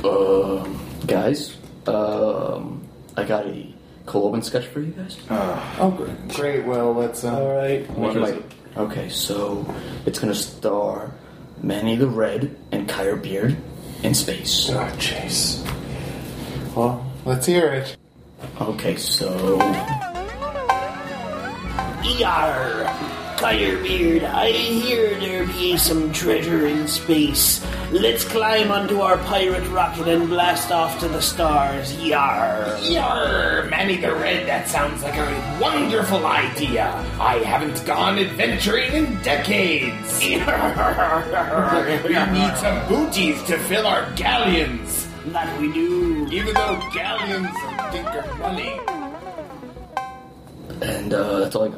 Guys, I got a Kolobin sketch for you guys. Great. Well, let's. All right. Okay, so it's gonna star Manny the Red and Kyra Beard in space. Oh, jeez. Well, let's hear it. Okay, so... Yar! Firebeard, I hear there be some treasure in space. Let's climb onto our pirate rocket and blast off to the stars. Yar! Yarr, Manny the Red, that sounds like a wonderful idea. I haven't gone adventuring in decades. We need some booties to fill our galleons. That we do. Even though galleons are tinker money. And that's all I got.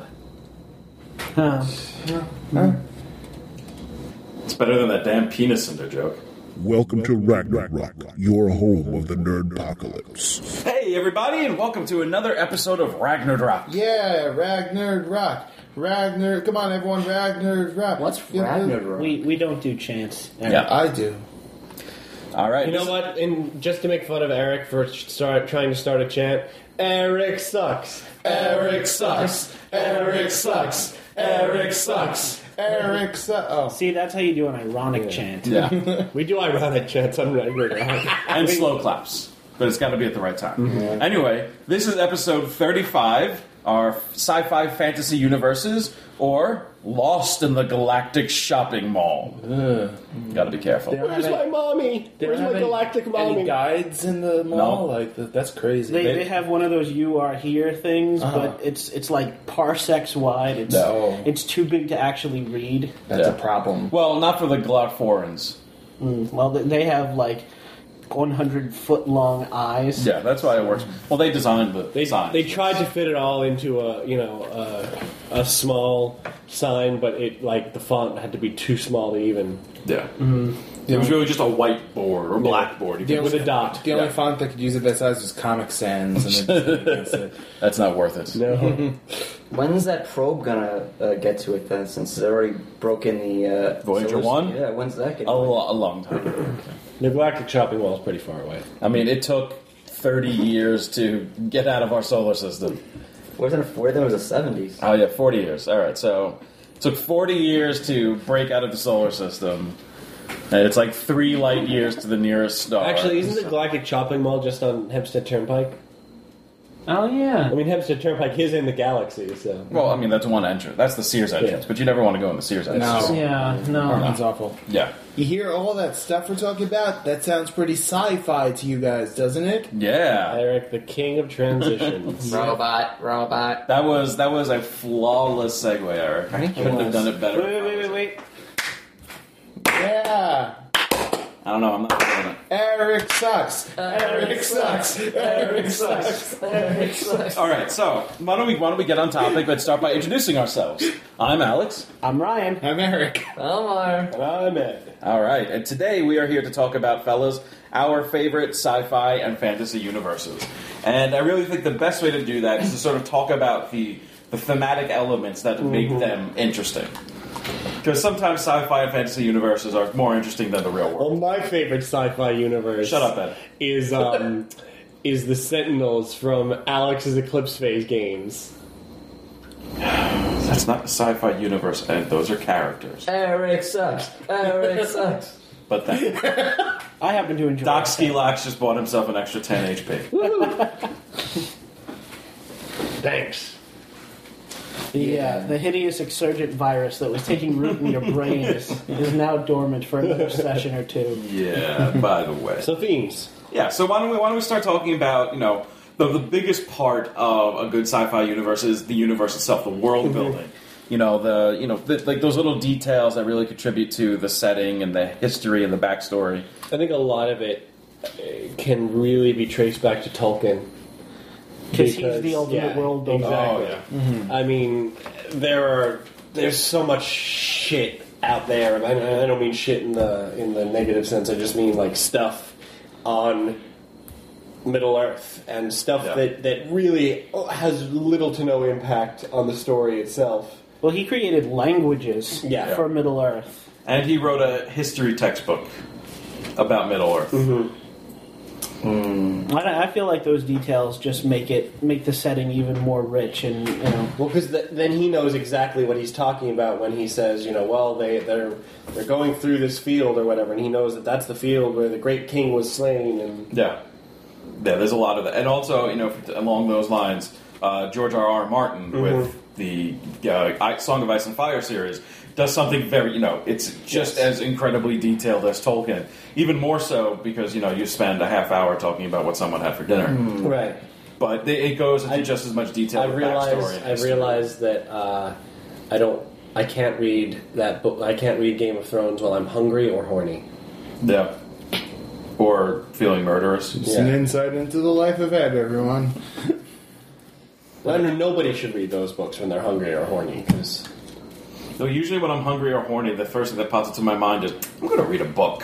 It's better than that damn penis cinder joke. Welcome to Ragnarok, your home of the Nerdpocalypse. Hey, everybody, and welcome to another episode of Ragnarok. Yeah, Ragnarok. Come on, everyone, Ragnarok. What's Ragnarok? We don't do chants. Yeah. I do. All right. You know what? And just to make fun of Eric for trying to start a chant, Eric sucks. Eric sucks. Eric sucks. Eric sucks. Eric sucks. Oh. See, that's how you do an ironic chant. Yeah. We do ironic chants on Ragnarok. And slow claps. But it's got to be at the right time. Mm-hmm. Anyway, this is episode 35, our sci-fi fantasy universes, or Lost in the Galactic Shopping Mall. Got to be careful. Where's my mommy? Where's my galactic mommy? Any guides in the mall? No. Like that's crazy. They have one of those "you are here" things, but it's like parsecs wide. It's too big to actually read. That's a problem. Well, not for the Glotforans. Well, they have like 100-foot-long eyes. Yeah, that's why it works. Well, they designed the signs. They tried to fit it all into a small sign, but the font had to be too small to even. Yeah. Mm-hmm. It was really just a whiteboard or blackboard with a dot. The only font that could use it that size was Comic Sans, and that's it. That's not worth it. No. When's that probe gonna get to it then? Since it's already broken the Voyager 1? Yeah, when's that getting? A long time. The Galactic Shopping Mall is pretty far away. I mean, it took 30 years to get out of our solar system. Wasn't it 40? Then it was the 70s. Oh, yeah, 40 years. All right, so it took 40 years to break out of the solar system. And it's like 3 light years to the nearest star. Actually, isn't the Galactic Shopping Mall just on Hempstead Turnpike? Oh yeah. I mean, Hempstead Turnpike is in the galaxy, so. Well, I mean, that's one entrance. That's the Sears entrance, but you never want to go in the Sears entrance. No. Yeah. No. That's awful. Yeah. You hear all that stuff we're talking about? That sounds pretty sci-fi to you guys, doesn't it? Yeah. Eric, the king of transitions. Robot. That was a flawless segue, Eric. I think it couldn't have was. done it better. Wait. Yeah. I don't know. I'm not doing it. Eric sucks. Eric sucks. Eric sucks. Eric sucks. All right. So why don't we get on topic? Let's start by introducing ourselves. I'm Alex. I'm Ryan. I'm Eric. Omar. I'm Ed. All right. And today we are here to talk about, fellas, our favorite sci-fi and fantasy universes. And I really think the best way to do that is to sort of talk about the thematic elements that make them interesting. Because sometimes sci-fi and fantasy universes are more interesting than the real world. Well, my favorite sci-fi universe. Shut up, Ed. Is the Sentinels from Alex's Eclipse Phase games. That's not the sci-fi universe, Ed. Those are characters. Eric sucks. Eric sucks. But then I happen to enjoy Doc it. Skilax just bought himself an extra 10 HP. Thanks. The hideous exurgent virus that was taking root in your brain is now dormant for another session or two. Yeah, by the way. So themes. Yeah, so why don't we start talking about, the biggest part of a good sci-fi universe is the universe itself, the world building. Like those little details that really contribute to the setting and the history and the backstory. I think a lot of it can really be traced back to Tolkien. Because he's the ultimate world builder. Exactly. Oh, yeah. I mean, there's so much shit out there. I don't mean shit in the negative sense. I just mean like stuff on Middle Earth and stuff that really has little to no impact on the story itself. Well, he created languages for Middle Earth. And he wrote a history textbook about Middle Earth. Mm-hmm. I feel like those details just make the setting even more rich, and Well, because then he knows exactly what he's talking about when he says, well, they're going through this field or whatever, and he knows that that's the field where the great king was slain. And Yeah, there's a lot of that. And also, along those lines, George R.R. Martin with the Song of Ice and Fire series does something very, it's just as incredibly detailed as Tolkien. Even more so because, you spend a half hour talking about what someone had for dinner. Right. But it goes into just as much detail with backstory. I realized that I can't read that book. I can't read Game of Thrones while I'm hungry or horny. Yeah. Or feeling murderous. It's an insight into the life of Ed, everyone. Nobody should read those books when they're hungry or horny, because... So usually when I'm hungry or horny, the first thing that pops into my mind is, I'm going to read a book.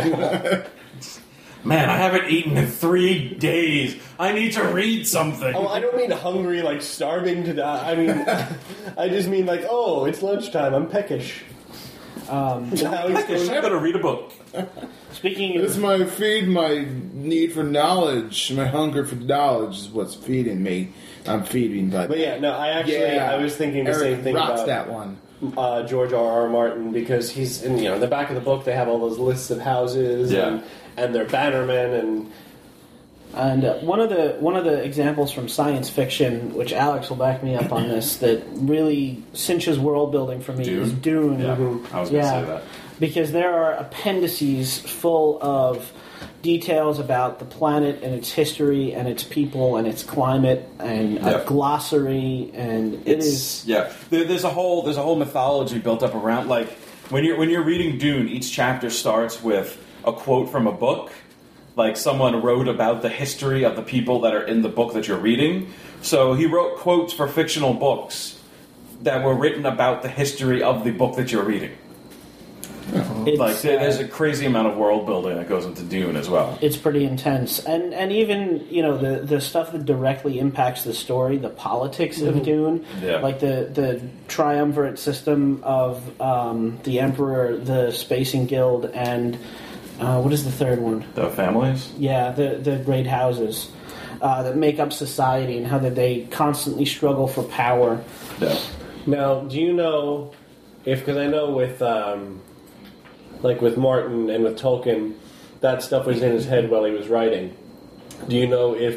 Man, I haven't eaten in 3 days. I need to read something. Oh, I don't mean hungry, like starving to die. I mean, I just mean like, oh, it's lunchtime. I'm peckish. I'm going to read a book. Speaking This of, might feed my need for knowledge. My hunger for knowledge is what's feeding me. I'm feeding, but yeah, no, I was thinking the Eric same thing rocks about that one. George R.R. Martin, because he's in the back of the book. They have all those lists of houses and their bannermen and one of the examples from science fiction, which Alex will back me up on this, that really cinches world building for me is Dune. Yeah, I was going to say that. Because there are appendices full of details about the planet and its history and its people and its climate and a glossary, and there's a whole mythology built up around, like when you're reading Dune, each chapter starts with a quote from a book, like someone wrote about the history of the people that are in the book that you're reading. So he wrote quotes for fictional books that were written about the history of the book that you're reading. There's a crazy amount of world building that goes into Dune as well. It's pretty intense, and even the stuff that directly impacts the story, the politics of Dune, like the triumvirate system of the Emperor, the Spacing Guild, and what is the third one? The families. Yeah, the great houses that make up society, and how that they constantly struggle for power. Yeah. Now, do you know because I know with with Martin and with Tolkien, that stuff was in his head while he was writing. Do you know if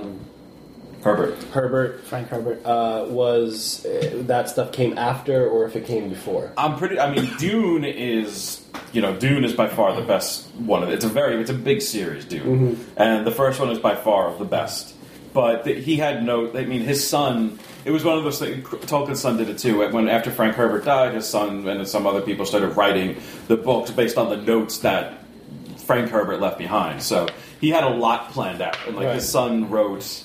Frank Herbert was that stuff came after, or if it came before? Dune is by far the best one. It's a big series, Dune, and the first one is by far the best. But he had his son. It was one of those things. Tolkien's son did it too. When after Frank Herbert died, his son and some other people started writing the books based on the notes that Frank Herbert left behind. So he had a lot planned out, and his son wrote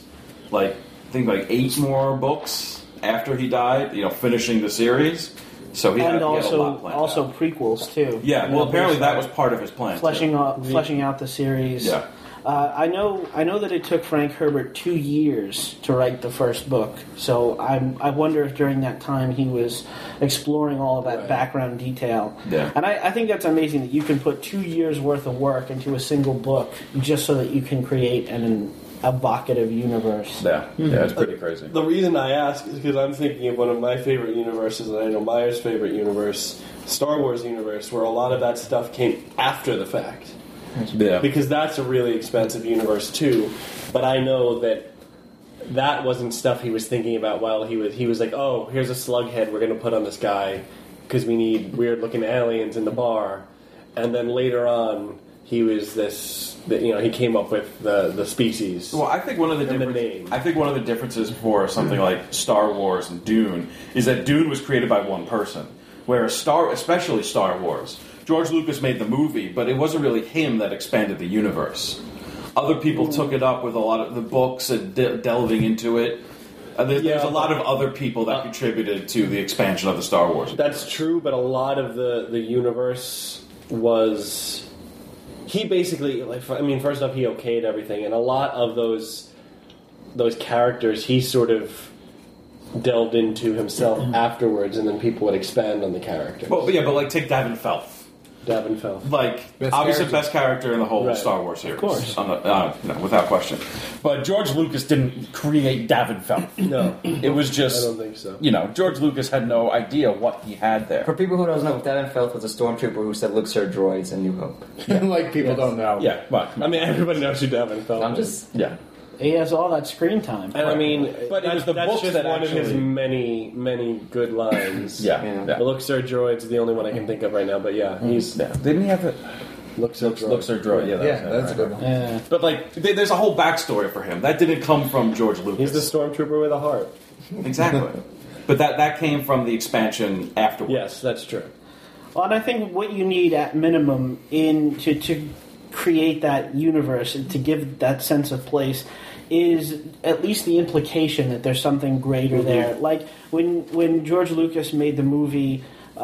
8 more books after he died. Finishing the series. So he had a lot planned also out. Prequels too. Yeah, well, apparently that was part of his plan. Fleshing out the series. Yeah. I know that it took Frank Herbert 2 years to write the first book, so I wonder if during that time he was exploring all of that background detail. Yeah. And I think that's amazing that you can put 2 years worth of work into a single book just so that you can create an evocative universe. Yeah, it's pretty crazy. The reason I ask is because I'm thinking of one of my favorite universes, and I know Meyer's favorite universe, Star Wars universe, where a lot of that stuff came after the fact. Yeah. Because that's a really expensive universe too, but I know that wasn't stuff he was thinking about while he was like, oh, here's a slug head we're going to put on this guy because we need weird looking aliens in the bar, and then later on he was he came up with the species. Well, I think one of the differences for something like Star Wars and Dune is that Dune was created by one person, whereas especially Star Wars, George Lucas made the movie, but it wasn't really him that expanded the universe. Other people took it up with a lot of the books and delving into it. There's a lot of other people that contributed to the expansion of the Star Wars. That's true, but a lot of the universe was... He basically... first off, he okayed everything, and a lot of those characters, he sort of delved into himself afterwards, and then people would expand on the characters. But take Davin Felth. Davenfeld. Like, Best obviously, character. best character in the whole Right. Star Wars series. Of course. No, without question. But George Lucas didn't create Davenfeld. No, It was I just, don't think so. George Lucas had no idea what he had there. For people who don't know, Davenport was a stormtrooper who said, "Look, sir, droids," in New Hope. like people don't know. Yeah, but I mean, everybody knows who Davenpeld I'm is. just yeah. He has all that screen time. And I mean, But it was the that's books just that one of his actually- many, many good lines. Yeah. The Look Sir Droid's the only one I can think of right now, but yeah, he's Yeah. Didn't he have it? Look Sir Droid. Looks or droid. Yeah, Yeah, that's a good one. Yeah. But like, there's a whole backstory for him that didn't come from George Lucas. He's the stormtrooper with a heart. Exactly. But that came from the expansion afterwards. Yes, that's true. Well, and I think what you need at minimum to create that universe and to give that sense of place is at least the implication that there's something greater there. Like when George Lucas made the movie,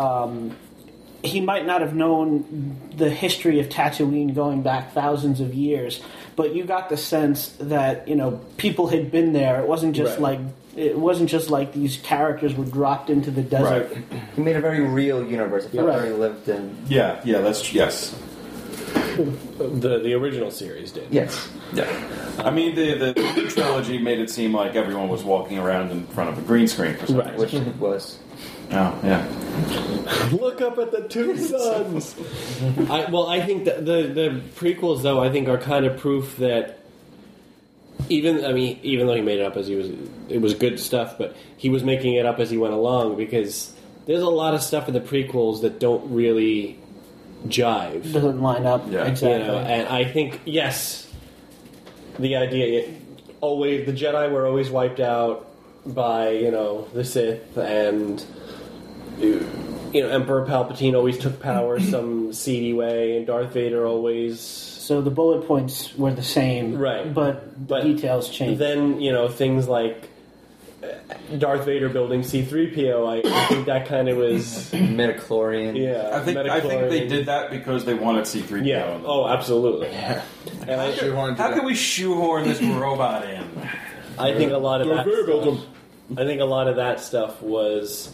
he might not have known the history of Tatooine going back thousands of years, but you got the sense that people had been there. It wasn't just like these characters were dropped into the desert. Right. he made a very real universe. It felt Right. very lived in. Yeah, yes. The original series did. Yes. Yeah. I mean, the trilogy made it seem like everyone was walking around in front of a green screen for some Right. reason. Which it was. Oh, yeah. Look up at the two suns. I think that the prequels, though, I think are kind of proof that even though he made it up as it was good stuff, but he was making it up as he went along because there's a lot of stuff in the prequels that don't really jive. Doesn't line up Yeah. exactly. And I think the idea always the Jedi were always wiped out by the Sith, and Emperor Palpatine always took power some seedy way, and Darth Vader always. So the bullet points were the same, Right. But the details changed. Then things like Darth Vader building C-3PO. I think that kind of was Midichlorian. yeah. I think they midichlorian. did that because they wanted C-3PO. Yeah. in them. Oh, absolutely. And How can we shoehorn this robot in? I think a lot of Darth that. Vader built Stuff, I think a lot of that stuff was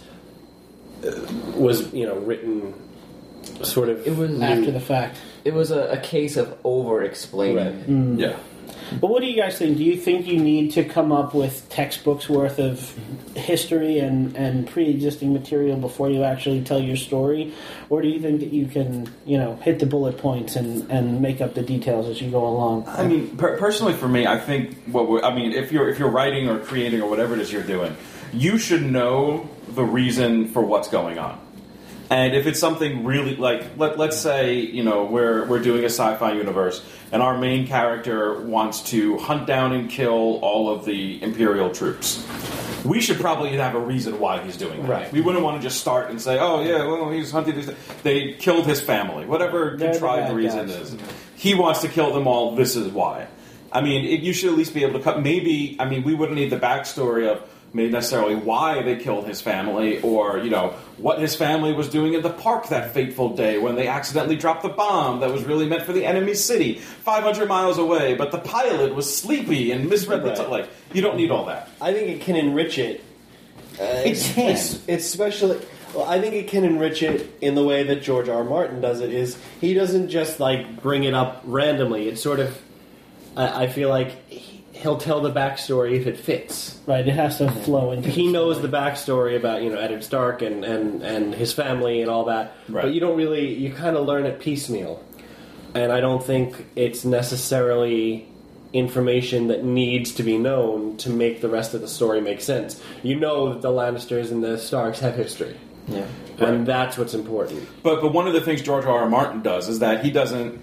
written sort of. It was after the fact. It was a case of over-explaining. Right. Yeah. But what do you guys think? Do you think you need to come up with textbooks worth of history and pre-existing material before you actually tell your story? Or do you think that you can, hit the bullet points and make up the details as you go along? I mean, personally, for me, I think if you're writing or creating or whatever it is you're doing, you should know the reason for what's going on. And if it's something really like, let's say, we're doing a sci-fi universe, and our main character wants to hunt down and kill all of the Imperial troops. We should probably have a reason why he's doing that. Right. We wouldn't want to just start and say, oh, yeah, well, he's hunting these. They killed his family. Whatever They're the contrived bad the reason guys. is. He wants to kill them all. This is why. I mean, you should at least be able to cut. Maybe, we wouldn't need the backstory of maybe necessarily why they killed his family or, what his family was doing at the park that fateful day when they accidentally dropped the bomb that was really meant for the enemy city 500 miles away, but the pilot was sleepy and misread the... Right. You don't need all that. I think it can enrich it. It can. It's especially. Well, I think it can enrich it in the way that George R. R. Martin does it. Is he doesn't just bring it up randomly. It's sort of. I feel like he'll tell the backstory if it fits. Right, it has to flow into He knows the backstory about Eddard Stark and his family and all that, Right. but you don't really. You kind of learn it piecemeal, and I don't think it's necessarily information that needs to be known to make the rest of the story make sense. You know that the Lannisters and the Starks have history. Yeah. And that's what's important. But one of the things George R. R. Martin does is that he doesn't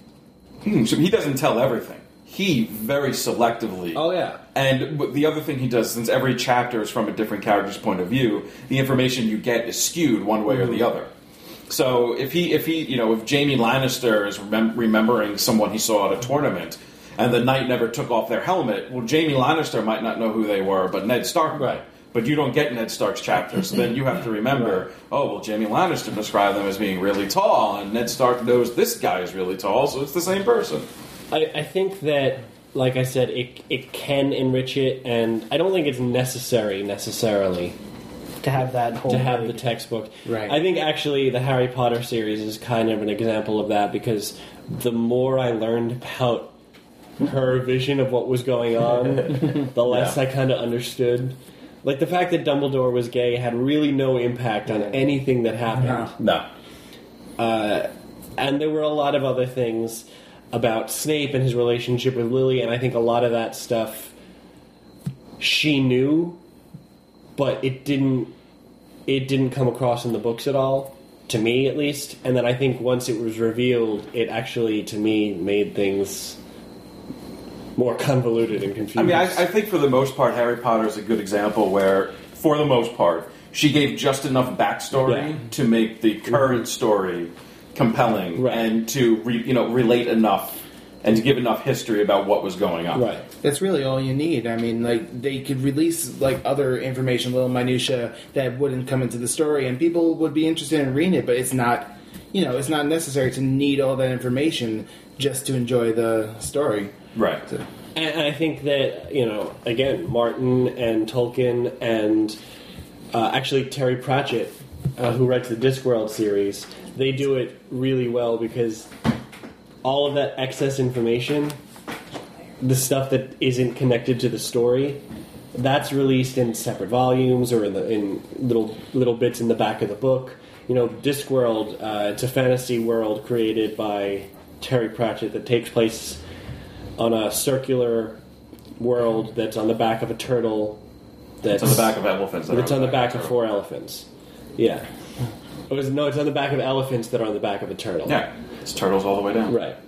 tell everything. He very selectively. Oh, yeah. And the other thing he does, since every chapter is from a different character's point of view, the information you get is skewed one way or the other. So if Jaime Lannister is remembering someone he saw at a tournament, and the knight never took off their helmet, well, Jaime Lannister might not know who they were, but Ned Stark might. Right. But you don't get Ned Stark's chapter, so then you have to remember, Jaime Lannister described them as being really tall, and Ned Stark knows this guy is really tall, so it's the same person. I think that, like I said, it can enrich it, and I don't think it's necessarily. to have that whole to have the textbook. Right. I think actually the Harry Potter series is kind of an example of that, because the more I learned about her vision of what was going on, the less I kind of understood. Like, the fact that Dumbledore was gay had really no impact on anything that happened. No. And there were a lot of other things about Snape and his relationship with Lily, and I think a lot of that stuff she knew, but it didn't come across in the books at all, to me at least. And then I think once it was revealed, it actually, to me, made things more convoluted and confusing. I mean, I think for the most part, Harry Potter is a good example where, for the most part, she gave just enough backstory to make the current story compelling and to relate enough and to give enough history about what was going on. Right. That's really all you need. I mean, like, they could release like other information, little minutia that wouldn't come into the story, and people would be interested in reading it. But it's not, it's not necessary to need all that information just to enjoy the story. Right. And I think that, again, Martin and Tolkien and actually Terry Pratchett, who writes the Discworld series, they do it really well, because all of that excess information, the stuff that isn't connected to the story, that's released in separate volumes or in little bits in the back of the book. Discworld, it's a fantasy world created by Terry Pratchett that takes place on a circular world that's on the back of a turtle. That's on the back of elephants. It's on the back of 4 elephants. Yeah. It's on the back of elephants that are on the back of a turtle. Yeah. It's turtles all the way down. Right.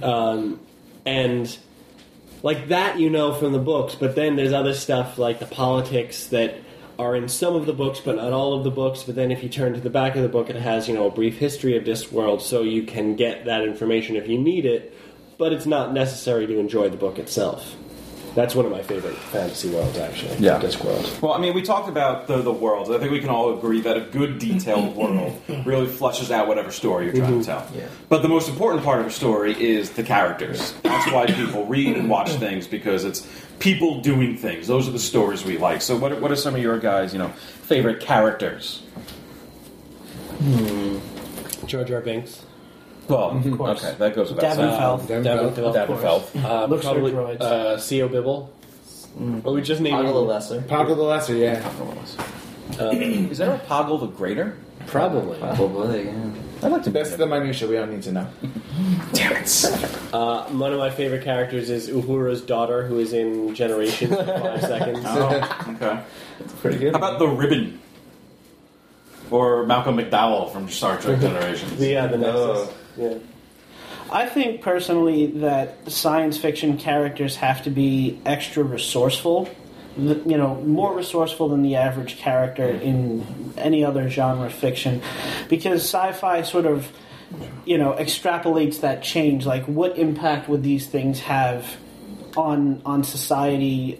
And like that from the books, but then there's other stuff like the politics that are in some of the books but not all of the books. But then if you turn to the back of the book, it has a brief history of Discworld, so you can get that information if you need it, but it's not necessary to enjoy the book itself. That's one of my favorite fantasy worlds, actually. Yeah. Discworld. Well, I mean, we talked about the worlds. I think we can all agree that a good detailed world really fleshes out whatever story you're trying to tell. Yeah. But the most important part of a story is the characters. That's why people read and watch things, because it's people doing things. Those are the stories we like. So what are some of your guys' favorite characters? Jar Jar Binks. Well, okay, that goes without saying. Davenfeld. Looks Probably like droids. C.O. Bibble. Well, we just named Poggle him. the Lesser. Poggle the Lesser, yeah. Is there a Poggle the Greater? Probably. Probably, yeah. I'd like to be That's the minutia we all need to know. Damn it. One of my favorite characters is Uhura's daughter, who is in Generations for 5 seconds. Oh, okay. It's pretty good. How about the Ribbon? Or Malcolm McDowell from Star Trek Generations? The Nexus. Yeah. I think personally that science fiction characters have to be extra resourceful, more resourceful than the average character in any other genre of fiction, because sci-fi sort of, extrapolates that change. Like, what impact would these things have on society?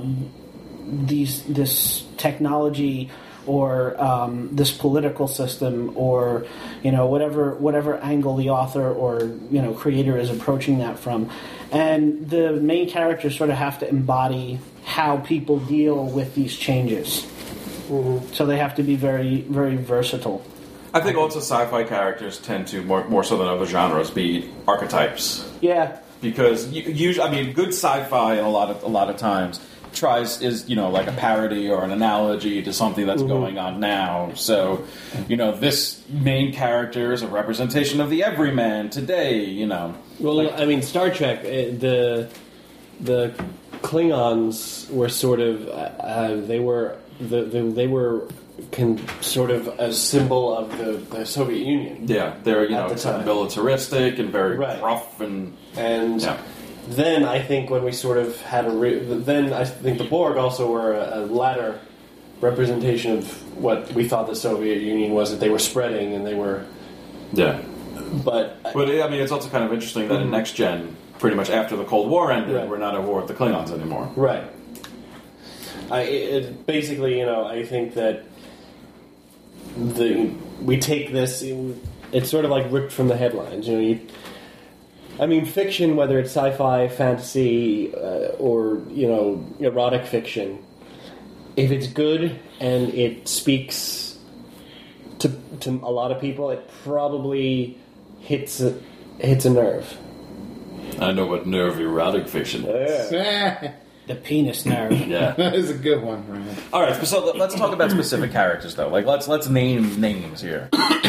This technology, or this political system, or whatever angle the author or creator is approaching that from, and the main characters sort of have to embody how people deal with these changes. Mm-hmm. So they have to be very, very versatile. I think also sci-fi characters tend to more so than other genres be archetypes. Yeah, because usually, good sci-fi a lot of times is like a parody or an analogy to something that's going on now. So, this main character is a representation of the everyman today. Well, Star Trek, the Klingons were sort of they were sort of a symbol of the Soviet Union. Yeah, they're militaristic and very rough and yeah. Then I think when we sort of had then I think the Borg also were a latter representation of what we thought the Soviet Union was, that they were spreading and they were... Yeah. But it's also kind of interesting that in Next Gen, pretty much after the Cold War ended, we're not at war with the Klingons anymore. Right. Basically, I think that we take this, it's sort of like ripped from the headlines. Fiction, whether it's sci-fi, fantasy, or erotic fiction, if it's good and it speaks to a lot of people, it probably hits a nerve. I know what nerve erotic fiction is. The penis nerve. Yeah. That is a good one, Ryan. All right, so let's talk about specific characters, though. Like, let's name names here.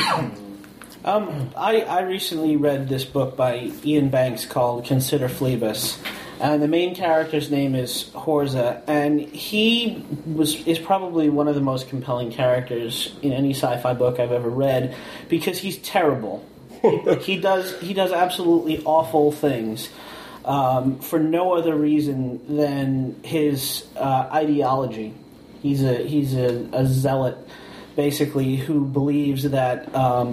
I recently read this book by Ian Banks called Consider Phlebas, and the main character's name is Horza, and he is probably one of the most compelling characters in any sci-fi book I've ever read, because he's terrible. He does absolutely awful things for no other reason than his ideology. He's a zealot, basically, who believes that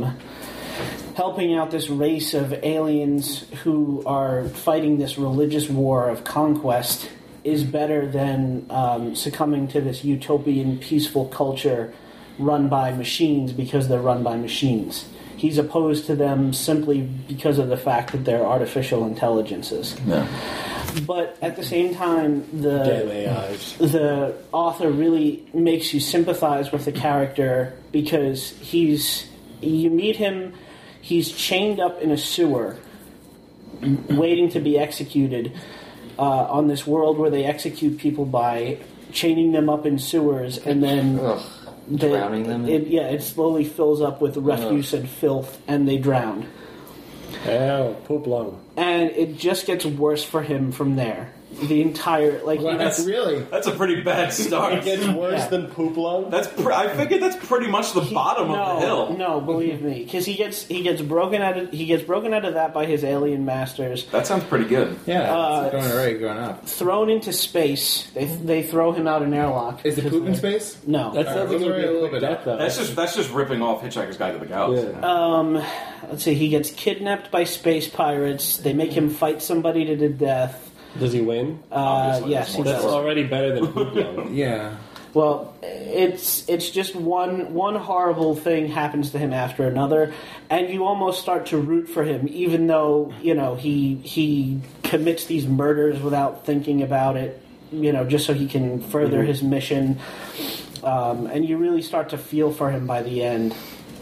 helping out this race of aliens who are fighting this religious war of conquest is better than succumbing to this utopian, peaceful culture run by machines because they're run by machines. He's opposed to them simply because of the fact that they're artificial intelligences. Yeah. But at the same time, the author really makes you sympathize with the character because you meet him, he's chained up in a sewer, waiting to be executed on this world where they execute people by chaining them up in sewers and then drowning them. It slowly fills up with refuse and filth, and they drown. Oh, poop lung. And it just gets worse for him from there. The entire that's a pretty bad start. It gets worse than poop lung. I figured that's pretty much the bottom of the hill. No, believe me, because he gets broken out of that by his alien masters. That sounds pretty good. Yeah, it's going up. Thrown into space. They throw him out an airlock. Is the poop in space? No. That sounds like a little bit death, though. That's just ripping off Hitchhiker's Guide to the Galaxy. Yeah. Let's see. He gets kidnapped by space pirates. They make him fight somebody to the death. Does he win? Yes, he That's does. already better than poop lung. Yeah. Well, it's just one horrible thing happens to him after another, and you almost start to root for him, even though he commits these murders without thinking about it, just so he can further his mission, and you really start to feel for him by the end.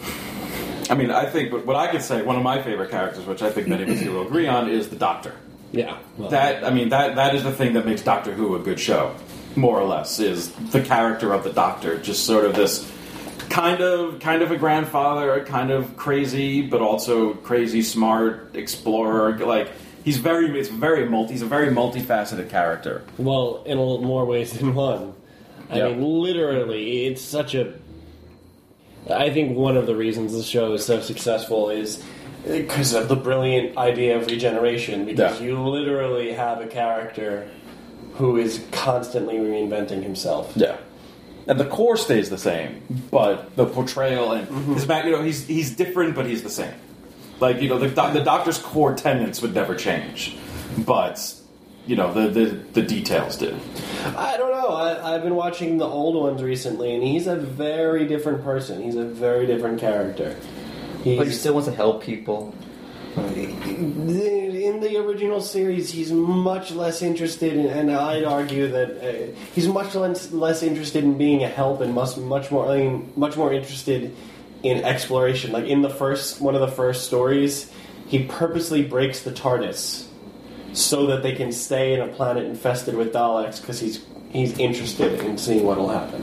I mean, I think what I could say, one of my favorite characters, which I think many of us here will agree on, is the Doctor. Yeah. Well, that is the thing that makes Doctor Who a good show, more or less, is the character of the Doctor. Just sort of this kind of a grandfather, kind of crazy, but also crazy smart explorer. Like he's a very multifaceted character. Well, in a little more ways than one. I mean, literally, it's such a. I think one of the reasons the show is so successful is because of the brilliant idea of regeneration. Because you literally have a character who is constantly reinventing himself. Yeah, and the core stays the same, but the portrayal and his back, he's different, but he's the same. Like the Doctor's core tenets would never change, but the details did. I don't know. I've been watching the old ones recently, and he's a very different person. He's a very different character. But he still wants to help people. In the original series, he's much less interested in, and I'd argue that he's much less interested in being a help and much more interested in exploration. Like in one of the first stories, he purposely breaks the TARDIS so that they can stay in a planet infested with Daleks because he's interested in seeing what will happen.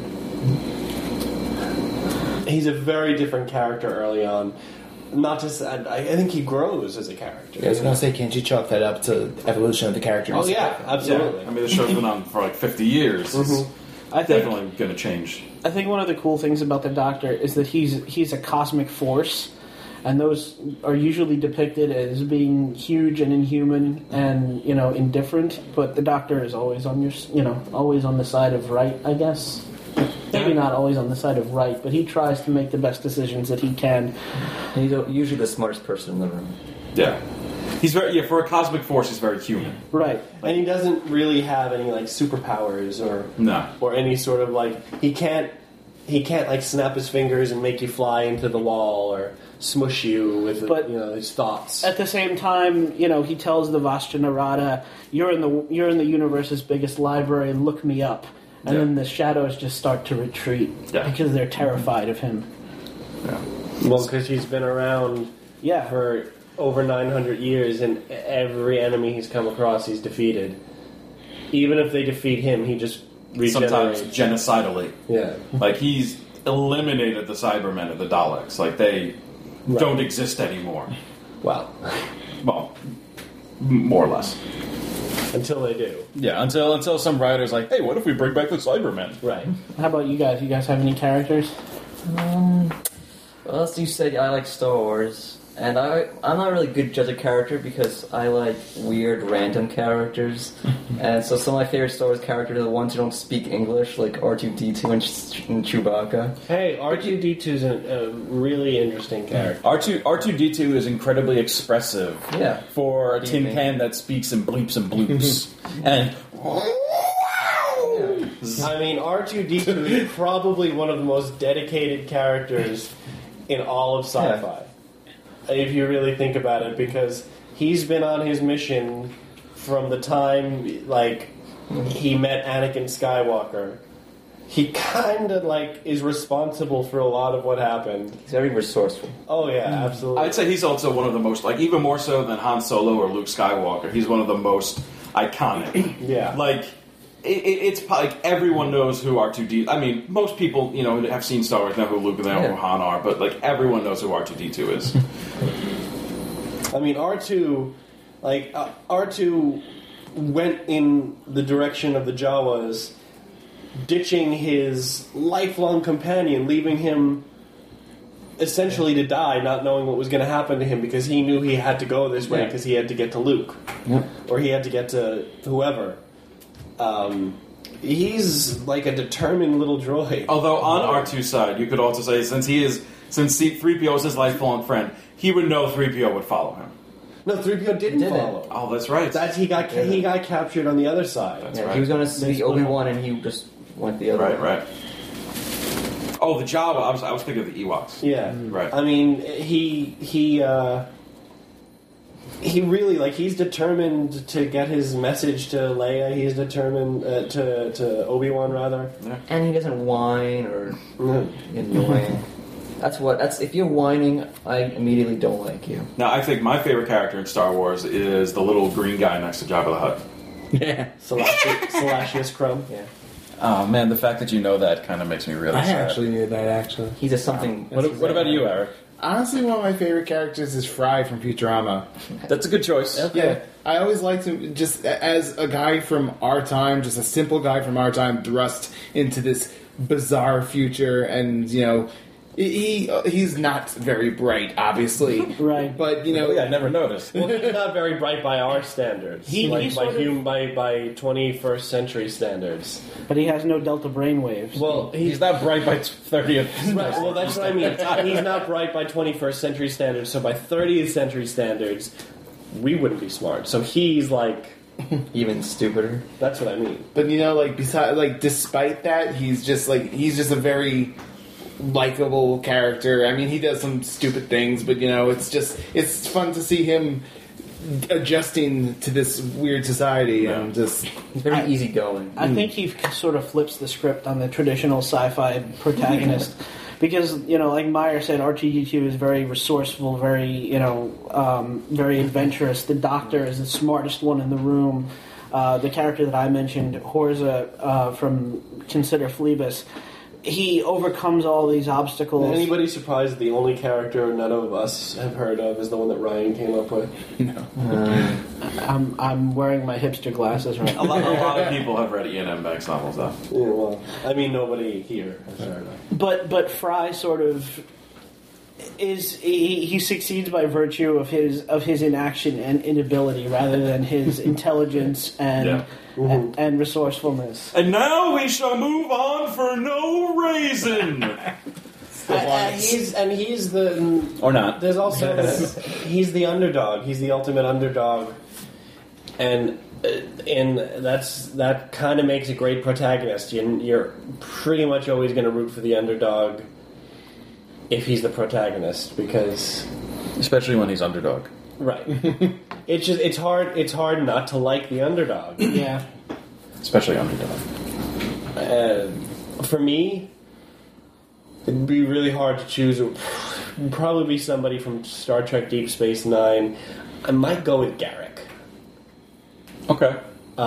He's a very different character early on. Not just, I think he grows as a character. Yeah, I was going to say, can't you chalk that up to evolution of the character? Oh yeah, absolutely. Yeah. I mean, the show's been on for like 50 years. It's definitely going to change. I think one of the cool things about the Doctor is that he's a cosmic force, and those are usually depicted as being huge and inhuman and indifferent. But the Doctor is always on always on the side of right, I guess. Maybe not always on the side of right, but he tries to make the best decisions that he can. And he's usually the smartest person in the room. Yeah. He's for a cosmic force, he's very human. Right. And he doesn't really have any superpowers or any sort of he can't snap his fingers and make you fly into the wall or smush you with his thoughts. At the same time, he tells the Vashta Narada, "You're in the universe's biggest library. Look me up." and then the shadows just start to retreat because they're terrified of him. Yeah. Well, because he's been around for over 900 years, and every enemy he's come across, he's defeated. Even if they defeat him, he just regenerates. Sometimes genocidally. Yeah. Like, he's eliminated the Cybermen and the Daleks. Like, they don't exist anymore. Well, more or less. Until they do. Yeah, until some writer's like, hey, what if we bring back the Cybermen? Right. How about you guys? You guys have any characters? Well, as you said, I like Star Wars. And I'm not a really good judge of character because I like weird, random characters. And so some of my favorite Star Wars characters are the ones who don't speak English, like R2-D2 and Chewbacca. Hey, R2-D2 is a really interesting character. R2-D2 is incredibly expressive for a tin can that speaks in bleeps and bloops. And... I mean, R2-D2 is probably one of the most dedicated characters in all of sci-fi. If you really think about it, because he's been on his mission from the time, like, he met Anakin Skywalker. He kind of, like, is responsible for a lot of what happened. He's very resourceful. Oh, yeah, absolutely. I'd say he's also one of the most, like, even more so than Han Solo or Luke Skywalker, he's one of the most iconic. Yeah. Like, it's like everyone knows who R2D... I mean, most people, you know, have seen Star Wars, know who Luke and who Han are, but, like, everyone knows who R2-D2 is. I mean, R2 went in the direction of the Jawas, ditching his lifelong companion, leaving him essentially to die, not knowing what was going to happen to him, because he knew he had to go this way because he had to get to Luke. Or he had to get to whoever. He's like a determined little droid. Although on R2's side, you could also say since 3PO is his lifelong friend, he would know 3PO would follow him. No, 3PO didn't follow. Oh, that's right. He got captured on the other side. That's right. He was going to see Obi-Wan, and he just went the other way. Right. Oh, the Jawa. I was thinking of the Ewoks. Yeah, right. I mean, he really, like, he's determined to get his message to Leia. He's determined to Obi-Wan, rather. Yeah. And he doesn't whine or annoying. That's if you're whining, I immediately don't like you. Now, I think my favorite character in Star Wars is the little green guy next to Jabba the Hutt. Yeah. Salacious Crumb. Yeah. Oh, man, the fact that you know that kind of makes me really sad. I actually knew that, actually. He's a something... What about you, Eric? Honestly, one of my favorite characters is Fry from Futurama. That's a good choice. Okay. Yeah, I always liked him just as a guy from our time, just a simple guy from our time thrust into this bizarre future, and, you know... He's not very bright, obviously. Right. But, you know... I never noticed. Well, he's not very bright by our standards. By 21st century standards. But he has no delta brainwaves. Well, He's not bright by 30th. Right, well, that's what I mean. He's not bright by 21st century standards, so by 30th century standards, we wouldn't be smart. So he's like... Even stupider. That's what I mean. But, you know, like, despite that, he's just a very... likable character. I mean, he does some stupid things, but, you know, it's fun to see him adjusting to this weird society and just... He's very easygoing. I think he sort of flips the script on the traditional sci-fi protagonist. Because, you know, like Meyer said, R2-D2 is very resourceful, very, you know, very adventurous. The Doctor is the smartest one in the room. The character that I mentioned, Horza from Consider Phlebas, he overcomes all these obstacles. Is anybody surprised that the only character none of us have heard of is the one that Ryan came up with? No. I'm wearing my hipster glasses right now. A lot of people have read Ian M. Banks novels, though. Yeah, well, I mean, nobody here has heard of. But Fry sort of is he succeeds by virtue of his inaction and inability rather than his intelligence and resourcefulness. And now we shall move on for no reason. He's the or not. There's also he's the underdog. He's the ultimate underdog, and that kind of makes a great protagonist. You're pretty much always going to root for the underdog if he's the protagonist, because especially when he's underdog. Right. It's hard not to like the underdog. Yeah. Especially underdog. For me, it'd be really hard to choose. It'd probably be somebody from Star Trek Deep Space Nine. I might go with Garrick. Okay.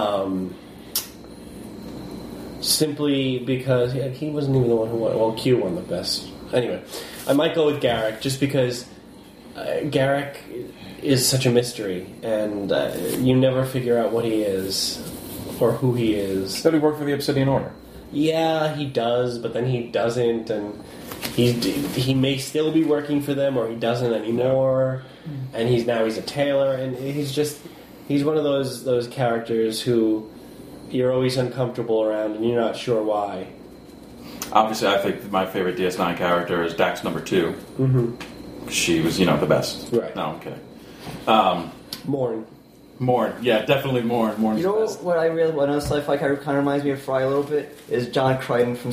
Simply because he wasn't even the one who won. Well, Q won the best. Anyway, I might go with Garrick just because Garrick is such a mystery, and you never figure out what he is or who he is. Said he worked for the Obsidian Order. Yeah, he does, but then he doesn't, and he may still be working for them, or he doesn't anymore. And he's a tailor, and he's one of those characters who you're always uncomfortable around, and you're not sure why. Obviously, I think my favorite DS9 character is Dax number 2. Mm-hmm. She was, the best. Right. No, I'm kidding. Morn, yeah, definitely Morn. Morn's You know the best. what I realized? What another sci-fi character kind of reminds me of Fry a little bit is John Crichton from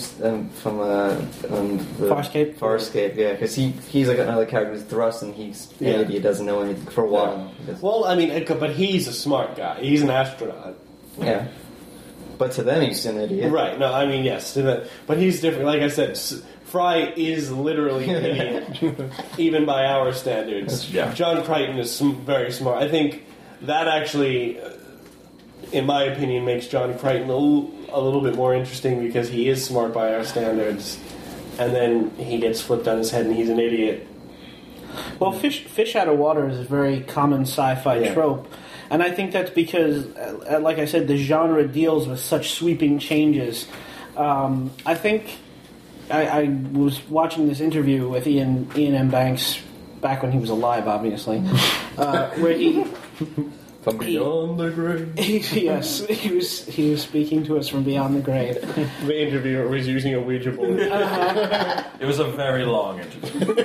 Farscape. Farscape, yeah, because he's like another character who's thrust, and he's an idiot. He doesn't know anything for a while. Yeah. Well, I mean, but he's a smart guy. He's an astronaut. Yeah, but to them he's an idiot. Right? No, I mean yes, but he's different. Like I said, Fry is literally an idiot, even by our standards. Yeah. John Crichton is very smart. I think that actually, in my opinion, makes John Crichton a little bit more interesting because he is smart by our standards, and then he gets flipped on his head and he's an idiot. Well, fish out of water is a very common sci-fi trope, and I think that's because, like I said, the genre deals with such sweeping changes. I think I was watching this interview with Ian M. Banks back when he was alive, obviously, where he. From beyond the grave. Yes, he was speaking to us from beyond the grave. The interviewer was using a Ouija board. It was a very long interview.